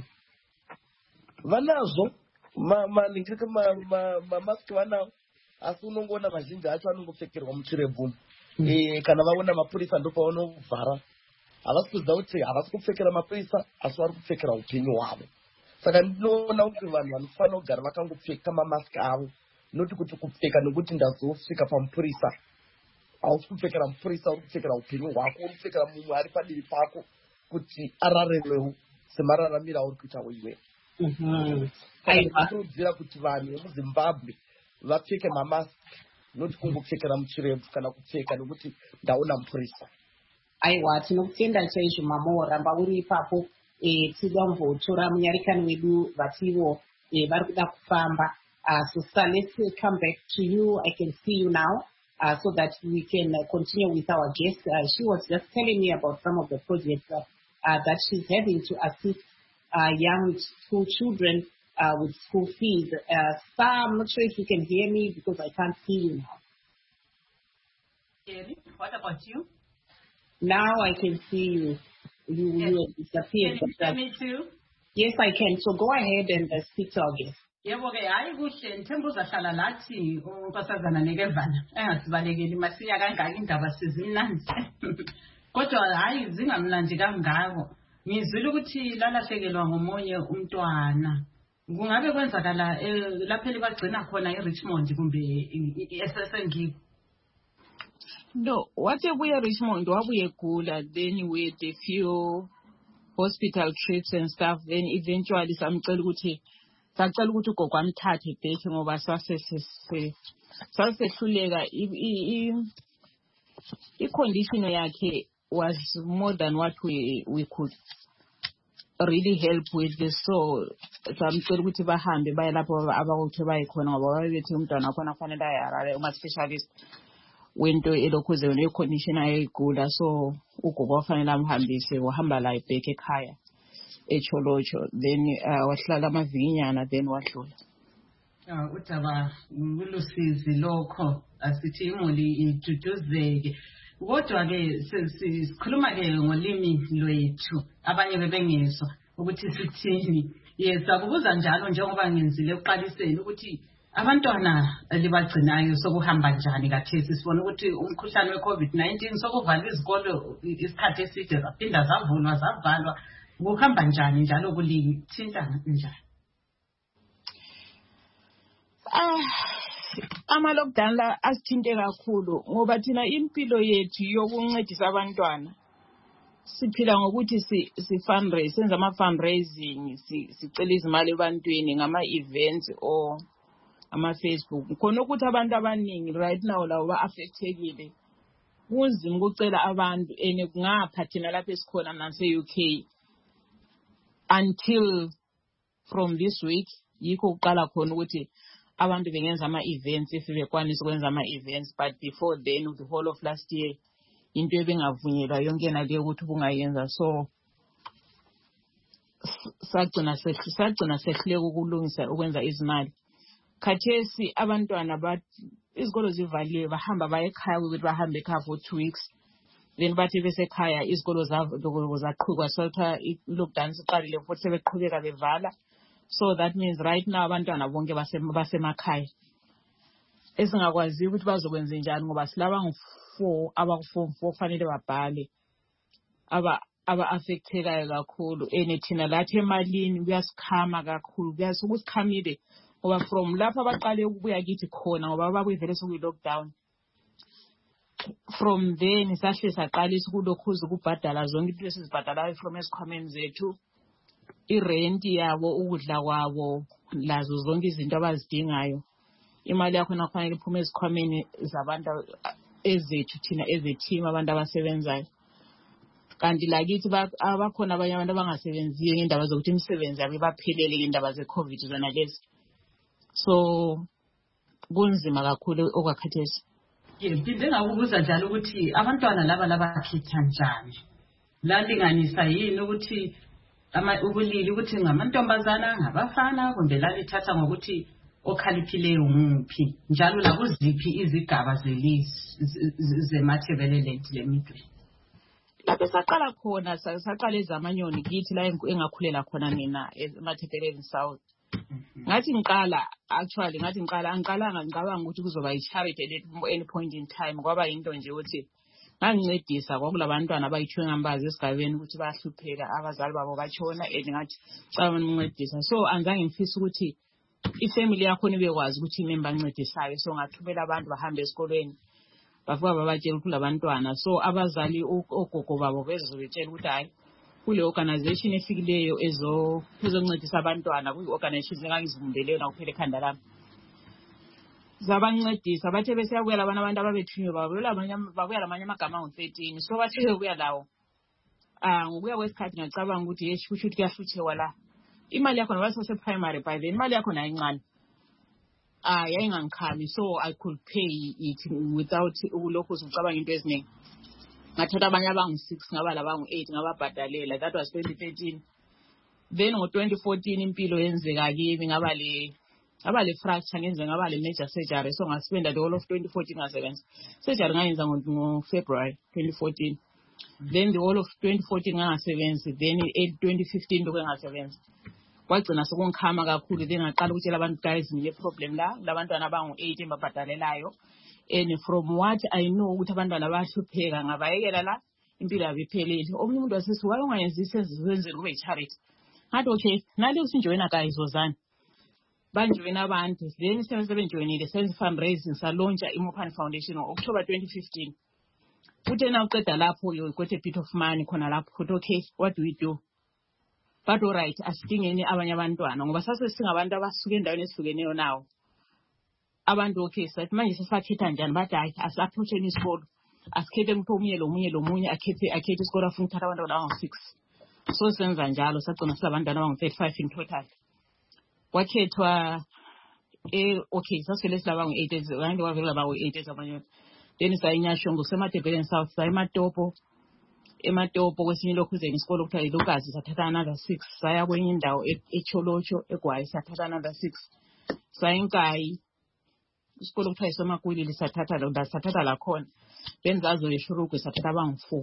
Vanazvo maningirike mamaski vanawo, asi unongoona mazhinji acho anongopfekerwa muchirebvu. Eh, kana vaona mapurisa ndopavanobvara. Havasi kuziva kuti havasi kupfekera mapurisa asi vari kupfekera upenyu hwavo. Saka ndinoona kuti vanhu vanofanira kugara vakangopfeka mamaski avo, noti kuti kupfeka nokuti ndazosvika pamupurisa. Hausi kupfekera mupurisa, uri kupfekera upenyu hwako, uri kupfekera mumwe ari padivi pako kuti araremewo semararamiro auri kuita iwe. Ndinokurudzira kuti vanhu vemuZimbabwe vapfeke mamaski, noti kungopfekera muchirebvu kana kupfeka nokuti ndaona mupurisa. Aiwa, tinokutenda chaizvo mama ramba uri ipapo. E, tida kumbotora munyarikani wedu vativo e, vari kuda kufamba. Uh, so sir, let's come back to you. I can see you now uh, so that we can uh, continue with our guest. Uh, she was just telling me about some of the projects uh, uh, that she's having to assist uh, young school children uh, with school fees. Uh, sir, I'm not sure if you can hear me because I can't see you now. Jerry, what about you? Now I can see you. You, yes. you disappeared. Can you hear me too? Yes, I can. So go ahead and uh, speak to our guest. Yebo ke hayi kuhle Nthembu zahlala lathi unkosazana nekevana engasibalekeli masiya kangaka indaba sizimnandi kodwa hayi zingamnandi kangako ngizwile ukuthi lalahlekelwa ngomunye umntwana kungabe kwenzakala lapha libagcina khona eRichmond kumbe eSSNG? No, wayebuye eRichmond wabuye egula, then we had a few hospital trips and stuff, then eventually samcela ukuthi sacela ukuthi ugogo amthathe back ngoba sase sasehluleka i condition yakhe was more than what we we could really help with this. So samcela ukuthi bahambe baye lapho abakuthe bayikhona ngoba babethi umntwana khona kufanele ayarare uma specialist wento elokhuze ne condition ayigula, so ugogo wafanele amhambise wahamba la back ekhaya eCholocho, then uh, wahlala amavinyana then wahlula. Ah, utaba ngulusizi lokho asithi imuli iduduzeke. Kodwa ke sikhuluma ke ngolimi lwethu abanye bebengezwa ukuthi sithini. Yes, akubuza njalo njengoba ngenzile uqaliseni ukuthi abantwana libagcinayo sokuhamba njani kathesi sibona ukuthi umkhuhlane weCovid nineteen sokuvala izikolo isikhathi eside zaphinda zavulwa zavalwa. Kuhamba njani njalo kulithintana njani? Ah, ama lockdown la asithinte kakhulu ngoba thina impilo yethu yokuncedisa abantwana siphila ngokuthi si si fundraise, senza ama fundraising, sicela izimali ebantwini ngama events or ama Facebook. Khona ukuthi abantu abaningi right now lawo ba affectekile. Kunzima ukucela abantu ene kungapha thina lapha esikhona nase U K. Until from this week yikho uqala khona ukuthi abantu bengenza ama events if bekwanisa ukwenza ama events, but before then the whole of last year into ebengavunyelwa yonke nale ukuthi bungayenza. So sagcina sagcina sehluleka ukulungisa ukwenza izimali. Khathesi abantwana bathi izikolo zivaliwe bahamba baye ekhaya ukuthi bahambe ekhaya for two weeks. Then bathi besekhaya izikolo zaqhubeka soltha lockdown siqalile futhi sebeqhubeka bevala. So that means right now abantwana bonke basemakhaya esingakwazi ukuthi bazokwenza njani ngoba silaba ngo-four abaku-form four kufanele babhale aba aba affectekayo kakhulu ene thina lathi emalini kuyasikhama kakhulu kuyasukukhamile ngoba from lapha abaqale ukubuya kithi khona ngoba babuyivele sokuyi lockdown. From then sahle saqalisa ukulokhuza ukubhadala zonke into esizibhadalayo from esikhwameni zethu, irent yabo, ukudla kwabo, lazo zonke izinto abazidingayo. Imali yakho nakufanele iphume esikhwameni zabantu ezethu thina ezeteam abantu abasebenzayo. Kanti lakithi abakhona abanye abantu abangasebenziyo ngendaba zokuthi imisebenzi yabo baphelele ngendaba zeCovid zona lezi. So kunzima kakhulu okwakhathesi. Ngipinde ngakubuza njalo ukuthi abantwana laba labakhetha njani. Lalinganisa yini ukuthi ama ubulili ukuthi ngamantombazana ngabafana kumbe lalithatha ngokuthi okhaliphileyo nguphi njalo lakuziphi izigaba zelizwe zemathebeleland lemidwe. Lapho saqala khona saqala ezamanyoni kithi la engakhulela khona mina emathebeleland south. Ngathi ngiqala actually ngathi ngiqala angiqalanga ngicabanga ukuthi kuzoba i-charity at any point in time kwaba into nje ukuthi ngangincedisa kwakulabantwana abayithwe ngambazi esigabeni ukuthi bayahlupheka abazali babo batshona and ngathi cabanga ngincedisa so anzange ngifisa ukuthi ifamily yakho nibekwazi ukuthi imember ancedisayo so ngathumela abantu bahambe esikolweni bafika babatshela ukuthi labantwana so abazali ogogo babo bezobetshela ukuthi hayi kule organization efikileyo ezo ezoncedisa abantwana kuyi organization engangizivumbeleyo na kuphela ekhanda lami zabancedisa bathe bese yakuya labana abantu ababethunywe babuya abanye babuya lamanye amagama angu thirteen so bathe kuya lawo ah ngokuya kwesikhathi ngicabanga ukuthi yesho ukuthi kuyahluthewa la imali yakho nabase se primary by then imali yakho nayincane ah yayingangikhami so I could pay it without ulokhu ucabanga into eziningi ngathatha abanye abangu six ngaba labangu eight ngababhadalela that was twenty thirteen then ngo twenty fourteen impilo yenzeka kimi ngaba le ngaba le fracture ngenze ngaba le major surgery so ngaspenda the whole of twenty fourteen ngasebenza surgery ngayenza ngo February twenty fourteen then the whole of twenty fourteen ngangasebenzi then twenty fifteen lokho ngasebenza kwagcina sokungikhama kakhulu then ngaqala ukutshela abantu guys ngile problem la labantwana abangu eight embabhadalelayo and from what I know ukuthi abantwana bayahlupheka ngabayekela la impilo yabo iphelele omunye umuntu wasisi waye ungayenzi isenzo kube i-charity ngathi okay nale usinjoyina guys wozani banjoyina abantu then sebenjoyinile senze fundraising salontsha iMopani Foundation ngo October twenty fifteen uthe na uqeda lapho you got a bit of money khona lapho ukuthi okay what do we do but all right asidingeni abanye abantwana ngoba sase singabantu abasuka endaweni esihlukeneyo nawo abantu okay sathi manje sesakhetha njani bathi hayi asapproacheni isikolo asikhethe umuntu omunye lo munye lo munye akhethe akhethe isikolo afuna ukuthatha abantwana abangu six so senza njalo sagcina silabantwana abangu thirty-five in total wakhethwa eh okay sasele silabangu eight abantu wavela bawo eight abanye then sayinyasho ngosemathebeleni south sayimatopo ematopo kwesinye lokhuzeni isikolo kuthiwa iLukazi sathatha another six saya kwenye indawo eCholocho eGwayi sathatha another six sayinkayi isikolo kuthiwa isomakwili sathatha lo sathatha la khona then zazo yeshurugwe sathatha abangu four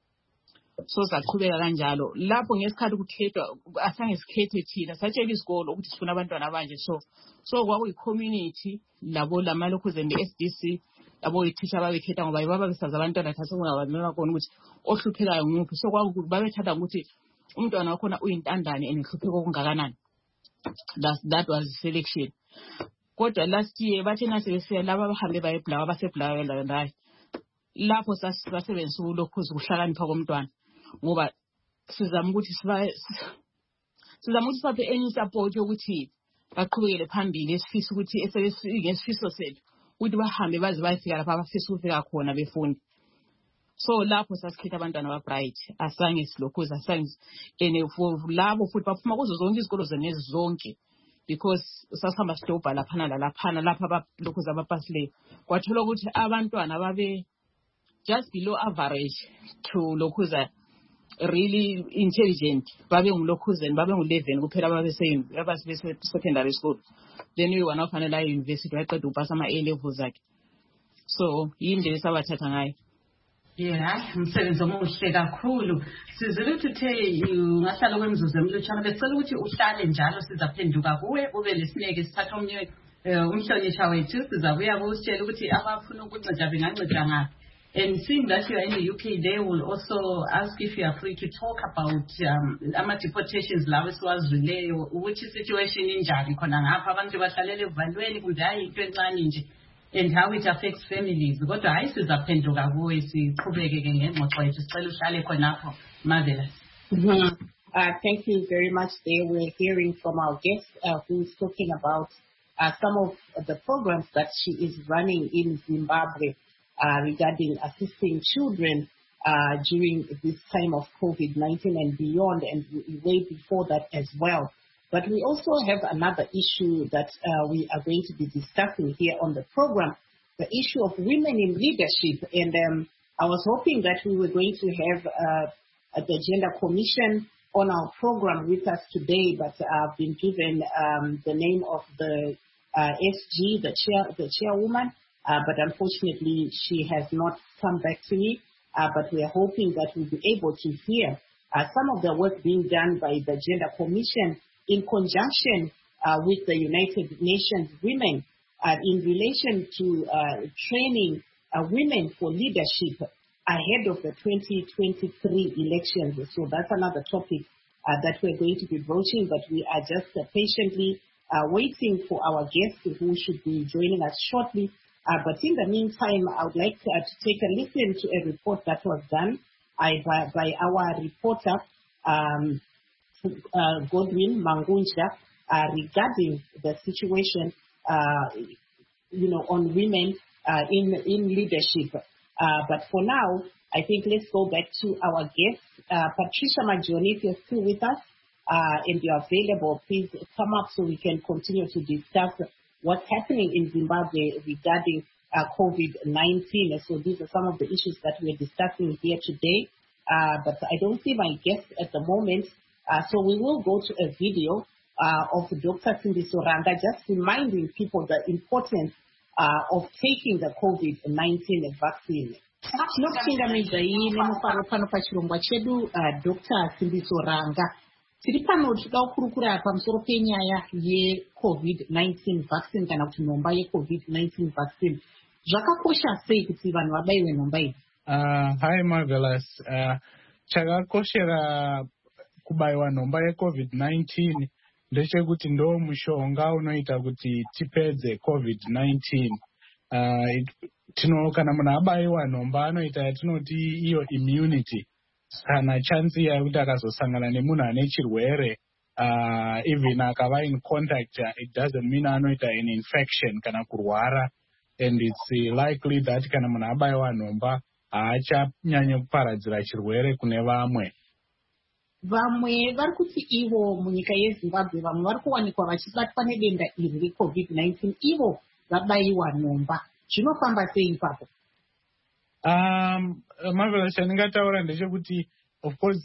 so saqhubeka kanjalo lapho ngesikhathi kukhethwa asange sikhethe thina satshela isikolo ukuthi sifuna abantwana abanje so so kwakuyi community labo lamalokhuzeni S D C labo ithisha babekhetha ngoba baba besaza abantwana thatha kungabamela kona ukuthi ohluphekayo nguphi so kwakuthi babethatha ukuthi umntwana wakho na uyintandane enehlupheko okungakanani that that was selection kodwa last year bathi nase besiya laba bahambe bayebhlawa basebhlawa la lapho sasebenzisa ulokhuzi kuhlakanipha komntwana ngoba sizama ukuthi siba sizama ukuthi siphe any support yokuthi baqhubekele phambili esifisa ukuthi esesifiso sethu ukuthi bahambe baze bayifika lapha abafisa ukufika khona befundi so lapho sasikhetha abantwana ba bright asange silokhuza asange ene labo futhi baphuma kuzo zonke izikolo zenezi zonke because sasihamba sidobha lapha nalaphana lapha abalokhuza abapasileyo kwathola ukuthi abantwana babe just below average to lokhuza really intelligent babe ngulokhuzeni babe ngu eleven kuphela babese babase secondary school then we were not fanele university waqeda upasa ama A levels akhe so yindlela sabathatha ngayo yeah umsebenzi omuhle kakhulu sizele ukuthi ungahlala kwemzuzu emlutshana becela ukuthi uhlale njalo sizaphenduka kuwe ube lesineke sithatha omnye umhlonishwa wethu sizabuya kusitshela ukuthi abafuna ukunceda benganceda ngaphi. And seeing that you are in the U K, they will also ask if you are free to talk about um, ama deportations lawo siwazwile which situation injani khona ngapha abantu bahlalele evalweni kumbe hayi into encane nje and how it affects families kodwa hayi sizaphenduka kuwe siqhubeke ke ngengxoxo yethu sicela uhlale khonapho Marvelous. Uh, thank you very much. There we're hearing from our guest uh, who is talking about uh, some of the programs that she is running in Zimbabwe uh, regarding assisting children uh, during this time of COVID nineteen and beyond, and way before that as well. But we also have another issue that uh, we are going to be discussing here on the program, the issue of women in leadership. And um, I was hoping that we were going to have uh, the Gender Commission on our program with us today, but I've been given um, the name of the uh, S G, the chair, the chairwoman, uh, but unfortunately she has not come back to me. Uh, but we are hoping that we'll be able to hear uh, some of the work being done by the Gender Commission in conjunction uh, with the United Nations Women uh, in relation to uh, training uh, women for leadership ahead of the twenty twenty-three elections. So that's another topic uh, that we're going to be broaching, but we are just uh, patiently uh, waiting for our guests who should be joining us shortly. Uh, but in the meantime, I would like to, uh, to take a listen to a report that was done uh, by, by our reporter, um, uh, Godwin Mangunja, uh, regarding the situation, uh, you know, on women uh, in in leadership. Uh, but for now, I think let's go back to our guest, uh, Patricia Majoni. If you're still with us uh, and you're available, please come up so we can continue to discuss what's happening in Zimbabwe regarding uh, COVID nineteen. So these are some of the issues that we're discussing here today. Uh, but I don't see my guest at the moment. Uh, so we will go to a video uh, of Doctor Tsindiso Ranga, just reminding people the importance uh, of taking the COVID nineteen vaccine. Tinokupingamidza ine mufaro pano pachirongwa chedu Doctor Tsindiso Ranga. Tiri pano tinoda kukurukura pamusoro penyaya ye-COVID nineteen vaccine kana kuti nhomba ye-COVID nineteen vaccine. Zvakakosha sei kuti vanhu vabaiwe nhomba iyi? Uh, hi, Marvelous. Uh, chakakoshera kubaiwa nhomba ye-COVID nineteen ndechekuti ndo mushonga unoita kuti tipedze COVID nineteen. Uh, tino kana munhu abaiwa nhomba anoita yatinoti iyo immunity. Kana chance yakuti akazosangana nemunhu ane chirwere uh, even akava in contact, uh, it doesn't mean anoita an infection kana kurwara, and it's uh, likely that kana munhu abaiwa nhomba haachanyanye kuparadzira chirwere kune vamwe. Vamwe vari kuti ivo munyika yeZimbabwe vamwe vari kuwanikwa vachibatwa nedenda iri reCOVID nineteen ivo vabaiwa nhomba. Zvinofamba sei ipapo? Um, Marvelous, chandingataura ndechekuti of course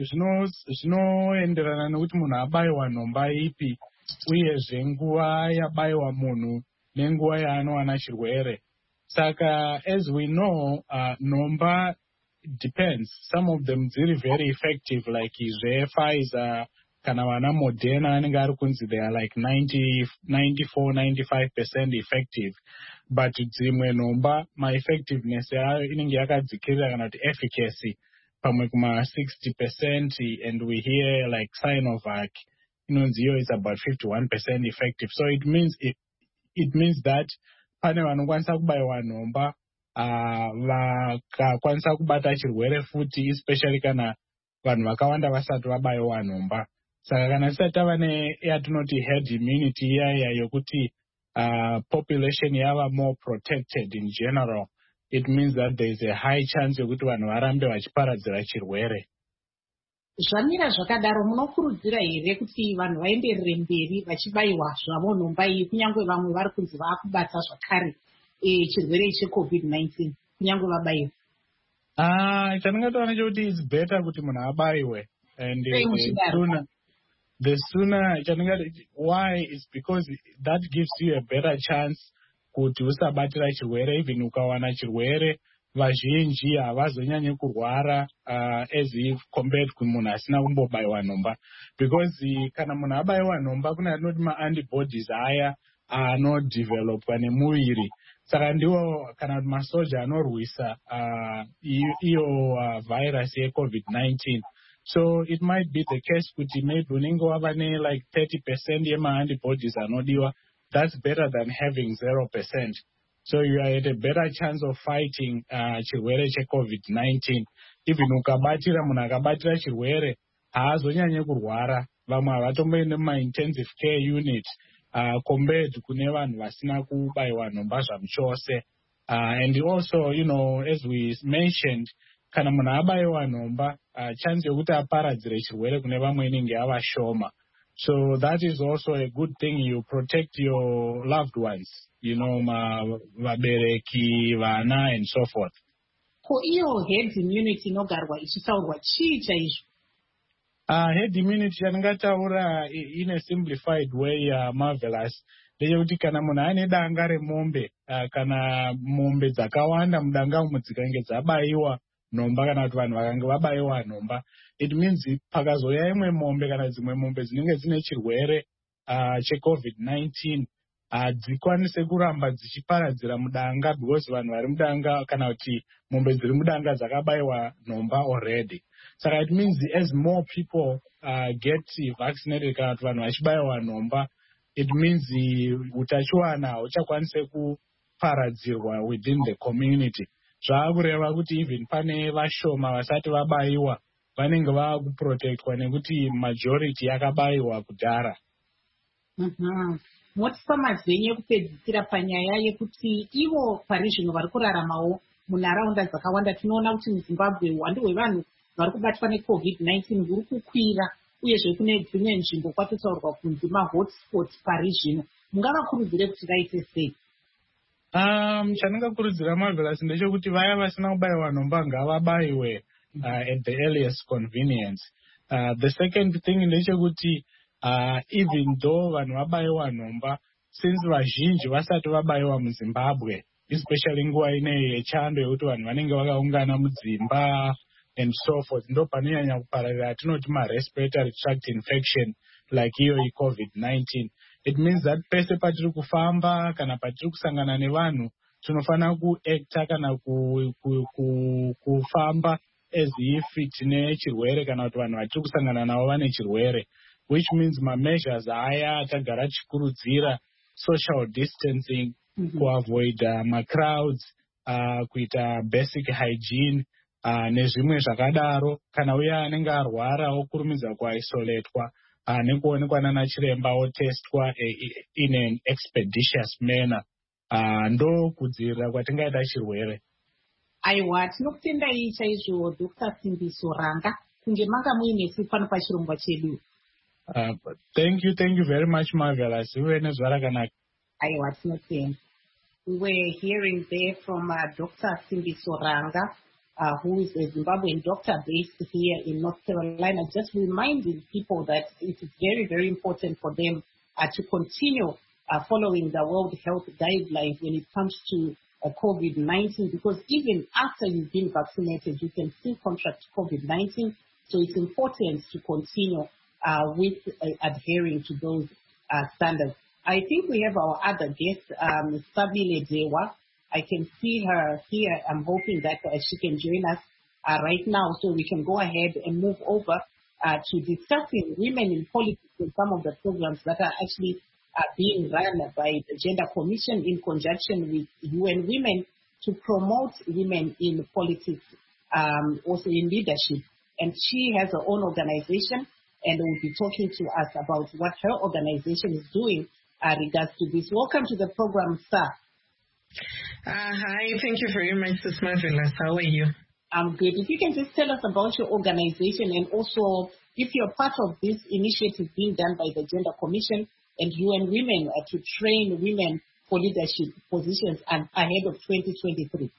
zvinoenderana nekuti munhu abaiwa nhomba ipi uyezve nguva yabaiwa munhu nenguva yaanowana chirwere. Saka as we know, uh, nhomba depends. Some of them dziri very effective, like izve Pfizer kana vana Moderna anenge ari kunzi they are like ninety, ninety-four, ninety-five percent effective. But dzimwe nhomba ma effectiveness yayo inenge yakadzikirira kana kuti efficacy pamwe kuma sixty percent, and we hear like Sinovac inonzi iyo is about fifty-one percent effective. So it means it, it means that pane vanokwanisa kubaiwa nhomba uh, vakakwanisa kubata chirwere futi, especially kana vanhu vakawanda vasati vabaiwa nhomba. Saka kana tisati tava neyatinoti herd immunity iyaya yokuti uh, population yava more protected in general, it means that there is a high chance yokuti vanhu varambe vachiparadzira chirwere. Zvamira zvakadaro munokurudzira here kuti vanhu vaenderere mberi vachibaiwa zvavo nhomba iyi kunyange vamwe vari kunzi vaakubata zvakare chirwere cheCOVID nineteen kunyange vabaiwa? Ah, chandingataura ndechekuti it's better kuti munhu abaiwe, and the sooner the sooner chandingati why is because that gives you a better chance kuti usabatira chirwere. Even ukawana chirwere vazhinji havazonyanye kurwara uh, as if compared kumunhu asina kumbobaiwa nhomba, because kana munhu abaiwa nhomba kuna anoti ma-antibodies aya anodevelopwa nemuviri. Saka ndiwo kana kuti masoja anorwisa uh, iyo uh, virus yeCOVID nineteen. So it might be the case kuti maybe unenge wava ne like thirty percent yema-antibodies anodiwa. That's better than having zero percent. So you are at a better chance of fighting uh, chirwere cheCOVID nineteen. Even ukabatira munhu akabatira chirwere haazonyanye kurwara. Vamwe havatomboende ma-intensive care unit uh, compared kune vanhu vasina kubaiwa nhomba zvamuchose. Uh, and also, you know, as we mentioned, kana munhu abaiwa nhomba uh, chance yokuti aparadzire chirwere kune vamwe inenge yava shoma. So that is also a good thing. You protect your loved ones, you know, ma vabereki, vana, and so forth. Ko iyo herd immunity inogarwa ichitaurwa chii chaizvo? Uh, herd immunity chandingataura in a simplified way, uh, Marvelous, ndechekuti kana munhu ane danga remombe uh, kana mombe dzakawanda mudanga umo dzikange dzabaiwa nhomba kana kuti vanhu vakange vabaiwa nhomba, it means pakazouya imwe mombe kana dzimwe mombe dzinenge dzine chirwere uh, checovid nineteen hadzikwanise uh, kuramba dzichiparadzira mudanga because vanhu vari mudanga kana kuti mombe dziri mudanga dzakabayiwa nhomba already. Saka it means as more people uh, get vaccinated kana kuti vanhu vachibayiwa nhomba, it means utachiwana hauchakwanise kuparadzirwa within the community. Zvakureva kuti even pane vashoma vasati vabayiwa vanenge vakuprotectwa nekuti majority yakabayiwa kudhara. Mhm. Motisama zvenyu kupedzisira panyaya yekuti ivo pari zvino vari kuraramawo munharaunda dzakawanda tinoona kuti muZimbabwe uwandu hwevanhu vari kubatwa necovid nineteen huri kukwira, uyezve kune dzimwe nzvimbo kwatotaurwa kunzi mahotspot pari zvino. Mungavakurudzire kuti vaite sei? Um, chandingakurudzira Marvelous ndechekuti vaya vasina kubayiwa nhomba ngavabayiwe uh, at the earliest convenience. Uh, the second thing ndechekuti uh, even though vanhu vabayiwa nhomba, since vazhinji vasati vabayiwa muZimbabwe, especially nguva ineyi yechando yekuti vanhu vanenge vakaungana mudzimba and so forth, ndo panonyanya kupararira tinoti ma-respiratory tract infection like iyo i-covid nineteen. It means that pese patiri kufamba kana patiri kusangana nevanhu tinofanira kuacta kana ku, ku, ku, kufamba as if tine chirwere kana kuti vanhu vatiri kusangana navo vane chirwere, which means ma-measures aya tagara tichikurudzira, social distancing, mm-hmm. kuavoid uh, ma-crowds, uh, kuita basic hygiene, uh, nezvimwe zvakadaro. Kana uya anenge arwara okurumidza kuisoletwa uh, nekuonekwa nana chiremba otestwa uh, in an expeditious manner. Uh, ndo kudzivirira kwatingaita chirwere. Aiwa, tinokutendai chaizvo Doctor Simbiso Ranga kunge manga muinesu pano pachirongwa chedu. Uh, thank you, thank you very much, Marvelous. We were hearing there from uh, Doctor Simbiso Ranga, uh, who is a Zimbabwean doctor based here in North Carolina, just reminding people that it is very, very important for them uh, to continue uh, following the World Health Guidelines when it comes to uh, COVID nineteen, because even after you've been vaccinated, you can still contract COVID nineteen. So it's important to continue Uh, with uh, adhering to those uh, standards. I think we have our other guest, um, Sabile Dewa. I can see her here. I'm hoping that uh, she can join us uh, right now so we can go ahead and move over uh, to discussing women in politics and some of the programs that are actually uh, being run by the Gender Commission in conjunction with U N Women to promote women in politics, um, also in leadership. And she has her own organization, and will be talking to us about what her organization is doing uh, regards to this. Welcome to the program, sir. Uh, hi, thank you very much, Sis Marvelous. How are you? I'm good. If you can just tell us about your organization and also if you're part of this initiative being done by the Gender Commission and U N Women uh, to train women for leadership positions and ahead of twenty twenty-three.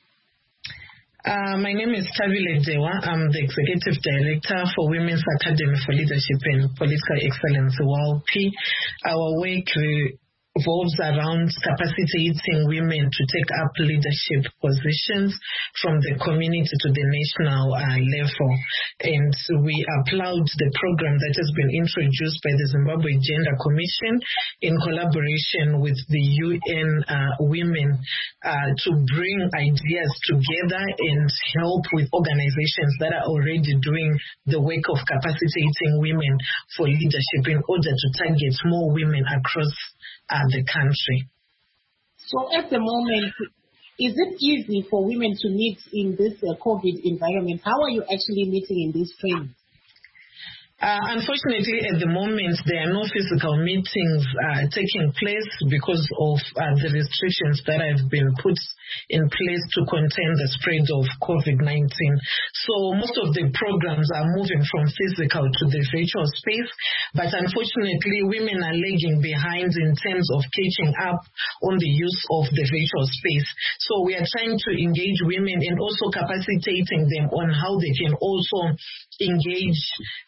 Uh, my name is Tabile Dewa. I'm the Executive Director for Women's Academy for Leadership and Political Excellence, W A L P. Our work revolves around capacitating women to take up leadership positions from the community to the national uh, level. And we applaud the program that has been introduced by the Zimbabwe Gender Commission in collaboration with the U N uh, Women uh, to bring ideas together and help with organizations that are already doing the work of capacitating women for leadership in order to target more women across uh, the country. So at the moment, is it easy for women to meet in this uh, COVID environment? How are you actually meeting in these trainings? Uh, unfortunately, at the moment, there are no physical meetings uh, taking place because of uh, the restrictions that have been put in place to contain the spread of COVID nineteen. So most of the programs are moving from physical to the virtual space, but unfortunately, women are lagging behind in terms of catching up on the use of the virtual space. So we are trying to engage women and also capacitating them on how they can also engage uh, effectively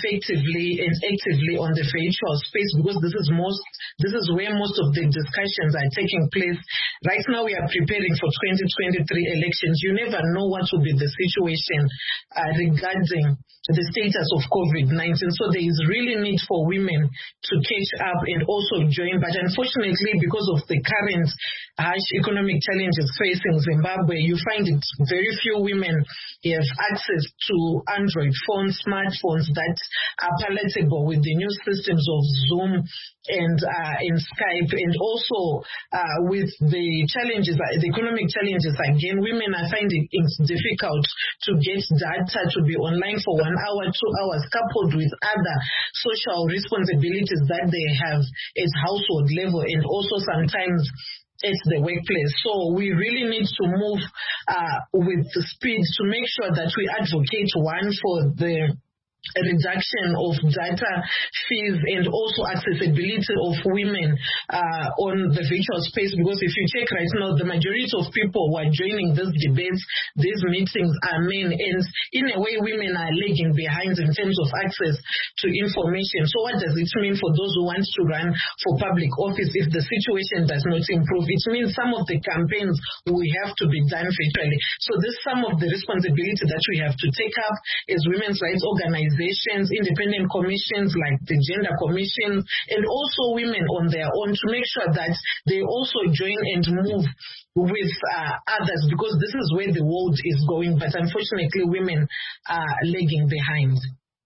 effectively and actively on the virtual space, because this is most this is where most of the discussions are taking place. Right now we are preparing for twenty twenty-three elections. You never know what will be the situation uh, regarding the status of COVID nineteen. So there is really need for women to catch up and also join. But unfortunately, because of the current harsh economic challenges facing Zimbabwe, you find it very few women have access to Android phones, smartphones that are palatable with the new systems of Zoom and uh, in Skype, and also uh, with the challenges, the economic challenges, again, women are finding it difficult to get data, to be online for one hour, two hours, coupled with other social responsibilities that they have at household level and also sometimes at the workplace. So we really need to move uh, with the speed to make sure that we advocate, one, for the a reduction of data fees and also accessibility of women uh, on the virtual space, because if you check right now, the majority of people who are joining these debates, these meetings are men, and in a way women are lagging behind in terms of access to information. So what does it mean for those who want to run for public office if the situation does not improve? It means some of the campaigns will have to be done virtually. So this is some of the responsibility that we have to take up as women's rights organizations, independent commissions like the Gender Commission, and also women on their own, to make sure that they also join and move with uh, others, because this is where the world is going, but unfortunately women are lagging behind.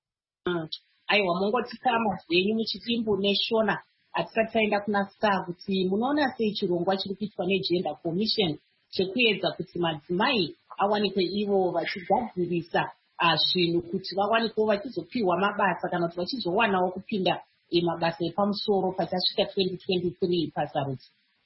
aiwa mungotsikama zvenyu muchipimbu neshona hatisati taenda kuna star kuti munoona sei chirongwa chiri kuitwa negender commission chekuedza kuti madzimai awanikwe ivo vachigadzirisa zvinhu kuti vawanikwewo vachizopiwa mabasa kana kuti vachizowanawo kupinda mabasa epamusoro pachasvika twenty twenty-three pasarudzi.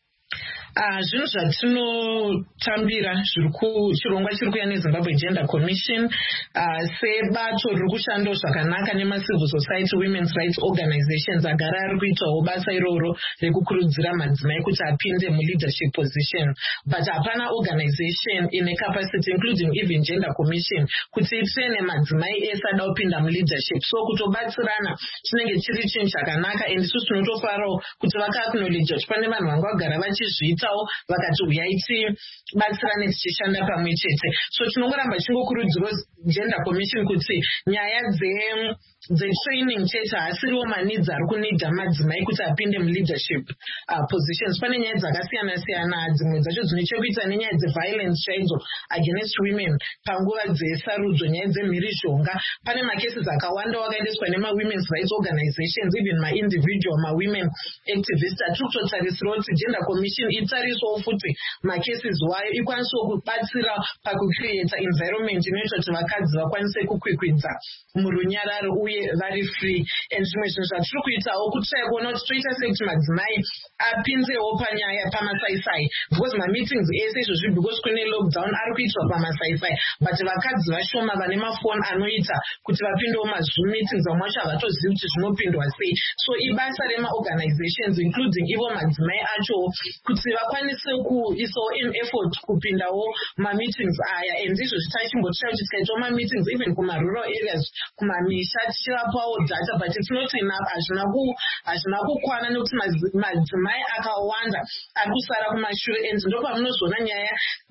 Uh, zvinhu zvatinotambira chirongwa chiri kuuya neZimbabwe Gender Commission uh, sebato riri kushandawo zvakanaka nemacivil society women's rights organizations agara ari kuitawo basa iroro rekukurudzira madzimai kuti apinde muleadership position, but hapana organization ine capacity including even Gender Commission kuti itrene madzimai ese ada kupinda muleadership. So kutobatsirana chinenge chiri chinhu chakanaka, and isusu tinotofarawo kuti vaka-acknowledge kuti pane vanhu vanga vagara vachizviita vakati uyai tibatsirane tichishanda pamwe chete. So tinongoramba chingokurudzirwa Gender Commission kuti nyaya dze dzetraining chete hasiriwo manidzi ari kunidha madzimai kuti apinde muleadership uh, positions. Pane nyaya dzakasiyana siyana, dzimwe dzacho dzine chekuita nenyaya dzeviolence chaidzo against women panguva dzesarudzo, nyaya dzemhirizhonga. Pane macases akawanda wakaendeswa nema-women's rights organizations, even ma-individual ma-women activists. Atiri kutotarisirawo kuti Gender Commission itariswawo futi macases wayo ikwanisewo kubatsira pakucreata environment inoita kuti vakadzi vakwanise kukwikwidza murunyararo uye vari free. And zvimwe zvinhu zvatiri kuitawo kutsvaya kuona kuti toita sekuti madzimai apinzewo panyaya pamasaisai, because ma-meetings ese izvozvi because kune lockdown ari kuitwa pamasaisai, but vakadzi vashoma vane mafoni anoita kuti vapindewo ma-Zoom meetings, vamwe vacho havatozivi kuti zvinopindwa sei. So ibasa rema-organizations including ivo madzimai acho kuti vakwanise kuisawo in effort kupindawo ma-meetings aya. And izvozvi tachimbotsvaya kuti tikaitawo ma-meetings even kuma-rural areas, kumamisha tichivapawo data, but it's not enough. Hazvina kukwana nekuti madzimai akawanda ari kusara kumashure, and ndopamunozoona nyaya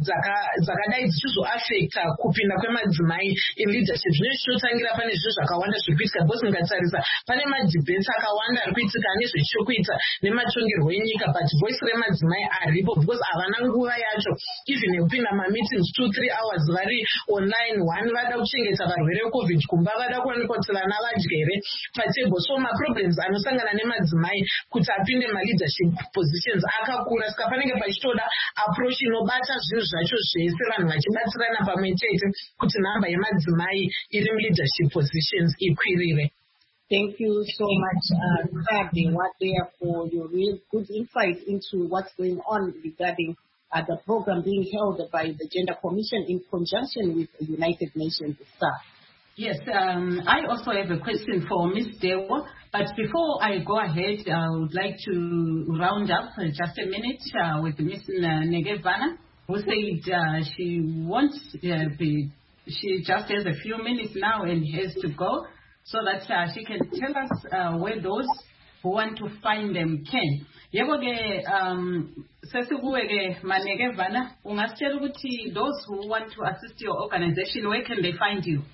dzakadai dzichizoafecta kupinda kwemadzimai in leadership. Zvine zvichotangira pane zvinhu zvakawanda zviri kuitika, because mukatarisa pane madhibheti akawanda ari kuitika nezvechikuita nematongerwo enyika, but voice remadzimai aripo because havana nguva yacho even yekupinda ma-meetings two three hours vari online. One, vada kuchengeta varwere vecovid kumba, vada kuonekwa kuti vana vadyere patable. So ma-problems anosangana nemadzimai kuti apinde ma-leadership positions akakura, saka panenge pachitoda approach inobata zvinhu zvacho zvese, vanhu vachibatsirana pamwe chete kuti nhamba yemadzimai iri mu-leadership positions ikwirire. Thank you so much, uh, Fabi Wadea, for your real good insight into what's going on regarding uh, the program being held by the Gender Commission in conjunction with the United Nations staff. Yes, um, I also have a question for Miz Dewa, but before I go ahead, I would like to round up uh, just a minute uh, with Miz Negevana, who said uh, she wants, uh, be, she just has a few minutes now and has to go. so that uh, she can tell us uh, where those who want to find them can. Yebo ke um sesikuwe ke Maneke Vana, ungasitshela ukuthi those who want to assist your organization, where can they find you?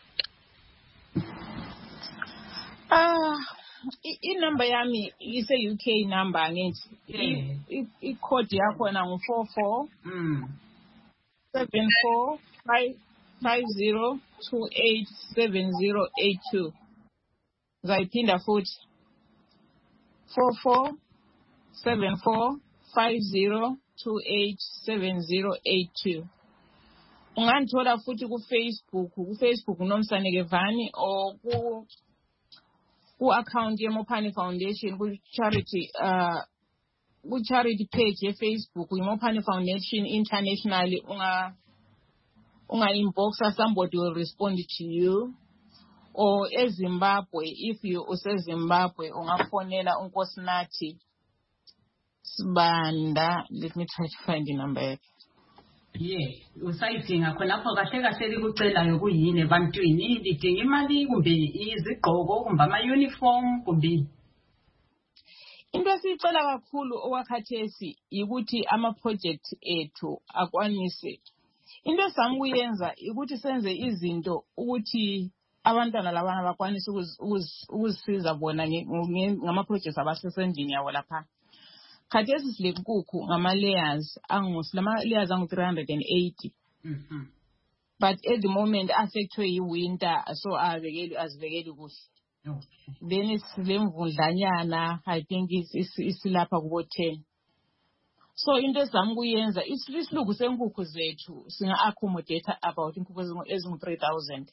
Ah, I number yami is a U K number ngithi. I code yakho na ngu four four seven four five five zero two eight seven zero eight two. Zayiphinda futhi four four seven four five zero two eight seven zero eight two. Unganthola futhi ku Facebook, ku Facebook uNomsaneke Vani or ku ku account ye Mopani Foundation ku charity uh ku charity page ye Facebook Mopani Foundation International. Unga unga inbox, somebody will respond to you. Or e Zimbabwe, if you use Zimbabwe, ungafonela uNkosinathi Sibanda. Let me try to find the number. Yeah, usayidinga khonapho kahle kahle likucelayo kuyini ebantwini, lidinga imali kumbe izigqoko kumbe ama uniform kumbe. Into esicela kakhulu okwakhathesi ukuthi ama project ethu akwanise. Into esanguyenza ukuthi senze izinto ukuthi abantwana labana bakwanise ukuzisiza bona ngama projects abasesendlini yawo lapha. Khathesi silenkukhu ngama layers angus lama layers angu three hundred eighty. Mhm. But at the moment affected yi winter, so avekeli azivekeli kuhle. Okay. Then it's lemvundlanyana, I think it's it's lapha kubo ten. So into zami kuyenza isilugu senkukhu zethu singa accommodate about inkukhu ezingu three thousand.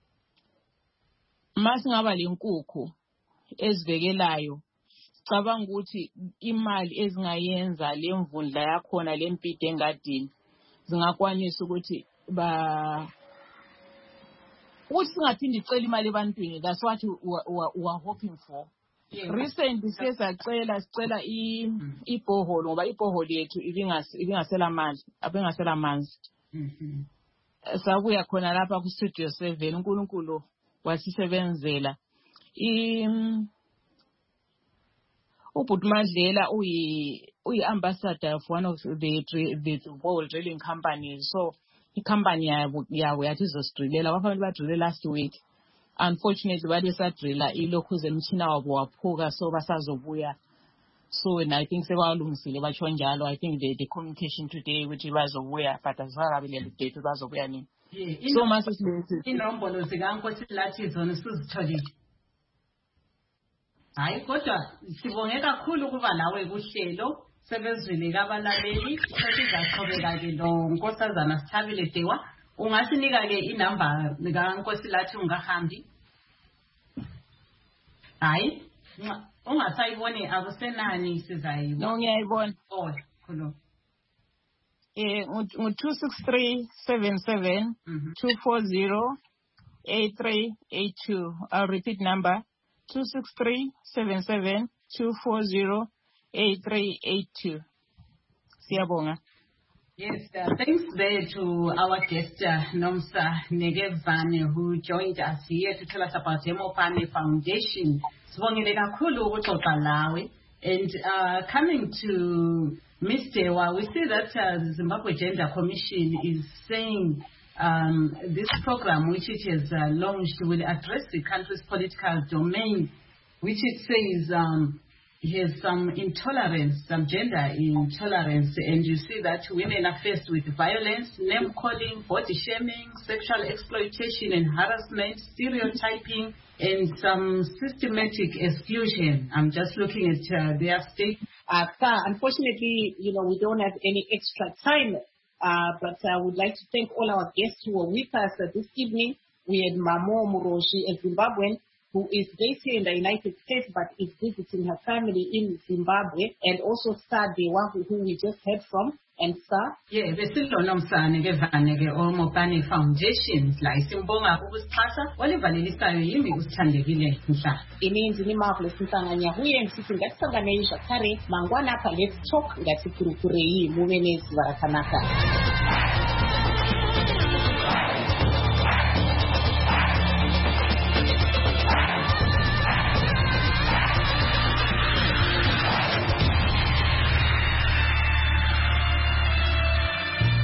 Masingaba lenkukhu ezivekelayo, cabanga ukuthi imali ezingayenza lemvundla yakhona lempide engadini zingakwanisa ukuthi ba ukuthi singaphindi icela imali ebantwini. That's what we are hoping for. Yeah. Recently siye sacela sicela i-borehole ngoba i-borehole yethu ibingasela manzi abengasela manzi. Mhm. Sabuya khona lapha ku studio seven uNkulunkulu wasisebenzela. I uBhuti Madlela uyi uyi ambassador of one of the the world drilling companies. So the company yabo yabo yathi izostrillela bafanele badrille last week. Unfortunately bade sadrilla ilokhu zemtshina wabo waphuka, so basazobuya. So and I think sekwalungisile batsho njalo. I think the the communication today which bazobuya, but azakabile le date bazobuya nini. So mase inombolo zikaNkosilathi zona sizitholile. Hayi kodwa sibonge kakhulu ukuba nawe kuhlelo sebezwile kabalaleli. Sesizaqhubeka ke lo Nkosazana Sithabile Dewa. Ungasinika ke inamba likaNkosilathi ungahambi. Hayi ungasayibone akusenani sizayibona. No ngiyayibona. Oh khulu. Eh ngu two six three seven seven two four zero eight three eight two. I'll repeat number two six three seven seven two four zero eight three eight two. Siyabonga. Yes, uh, thanks there to our guest, uh, Nomsaneke Vani, who joined us here to tell us about the Mopani Foundation. Sibongile kakhulu ukuxoxa lawe. And uh, coming to Miz Dewa, we see that uh, the Zimbabwe Gender Commission is saying um, this program, which it has uh, launched, will address the country's political domain, which it says um, has some intolerance, some gender intolerance, and you see that women are faced with violence, name-calling, body shaming, sexual exploitation and harassment, stereotyping, and some systematic exclusion. I'm just looking at uh, their state. Uh, unfortunately, you know, we don't have any extra time, uh, but I would like to thank all our guests who were with us uh, this evening. We had Mamo Muroshi, a Zimbabwean, who is based here in the United States but is visiting her family in Zimbabwe, and also Sir Dewa, who we just heard from. And Sir? Yeah, besilo Nomsaneke Vani ke Mopani Foundation la isimbonga ukusiphatha walivalelisayo yimi usithandekile mhla. Ininzi ni marvelous nhlanganya huye ngisithi ngakusangane yisha khare mangwana apha let's talk ngathi kurukure yi mube nezivarakanaka.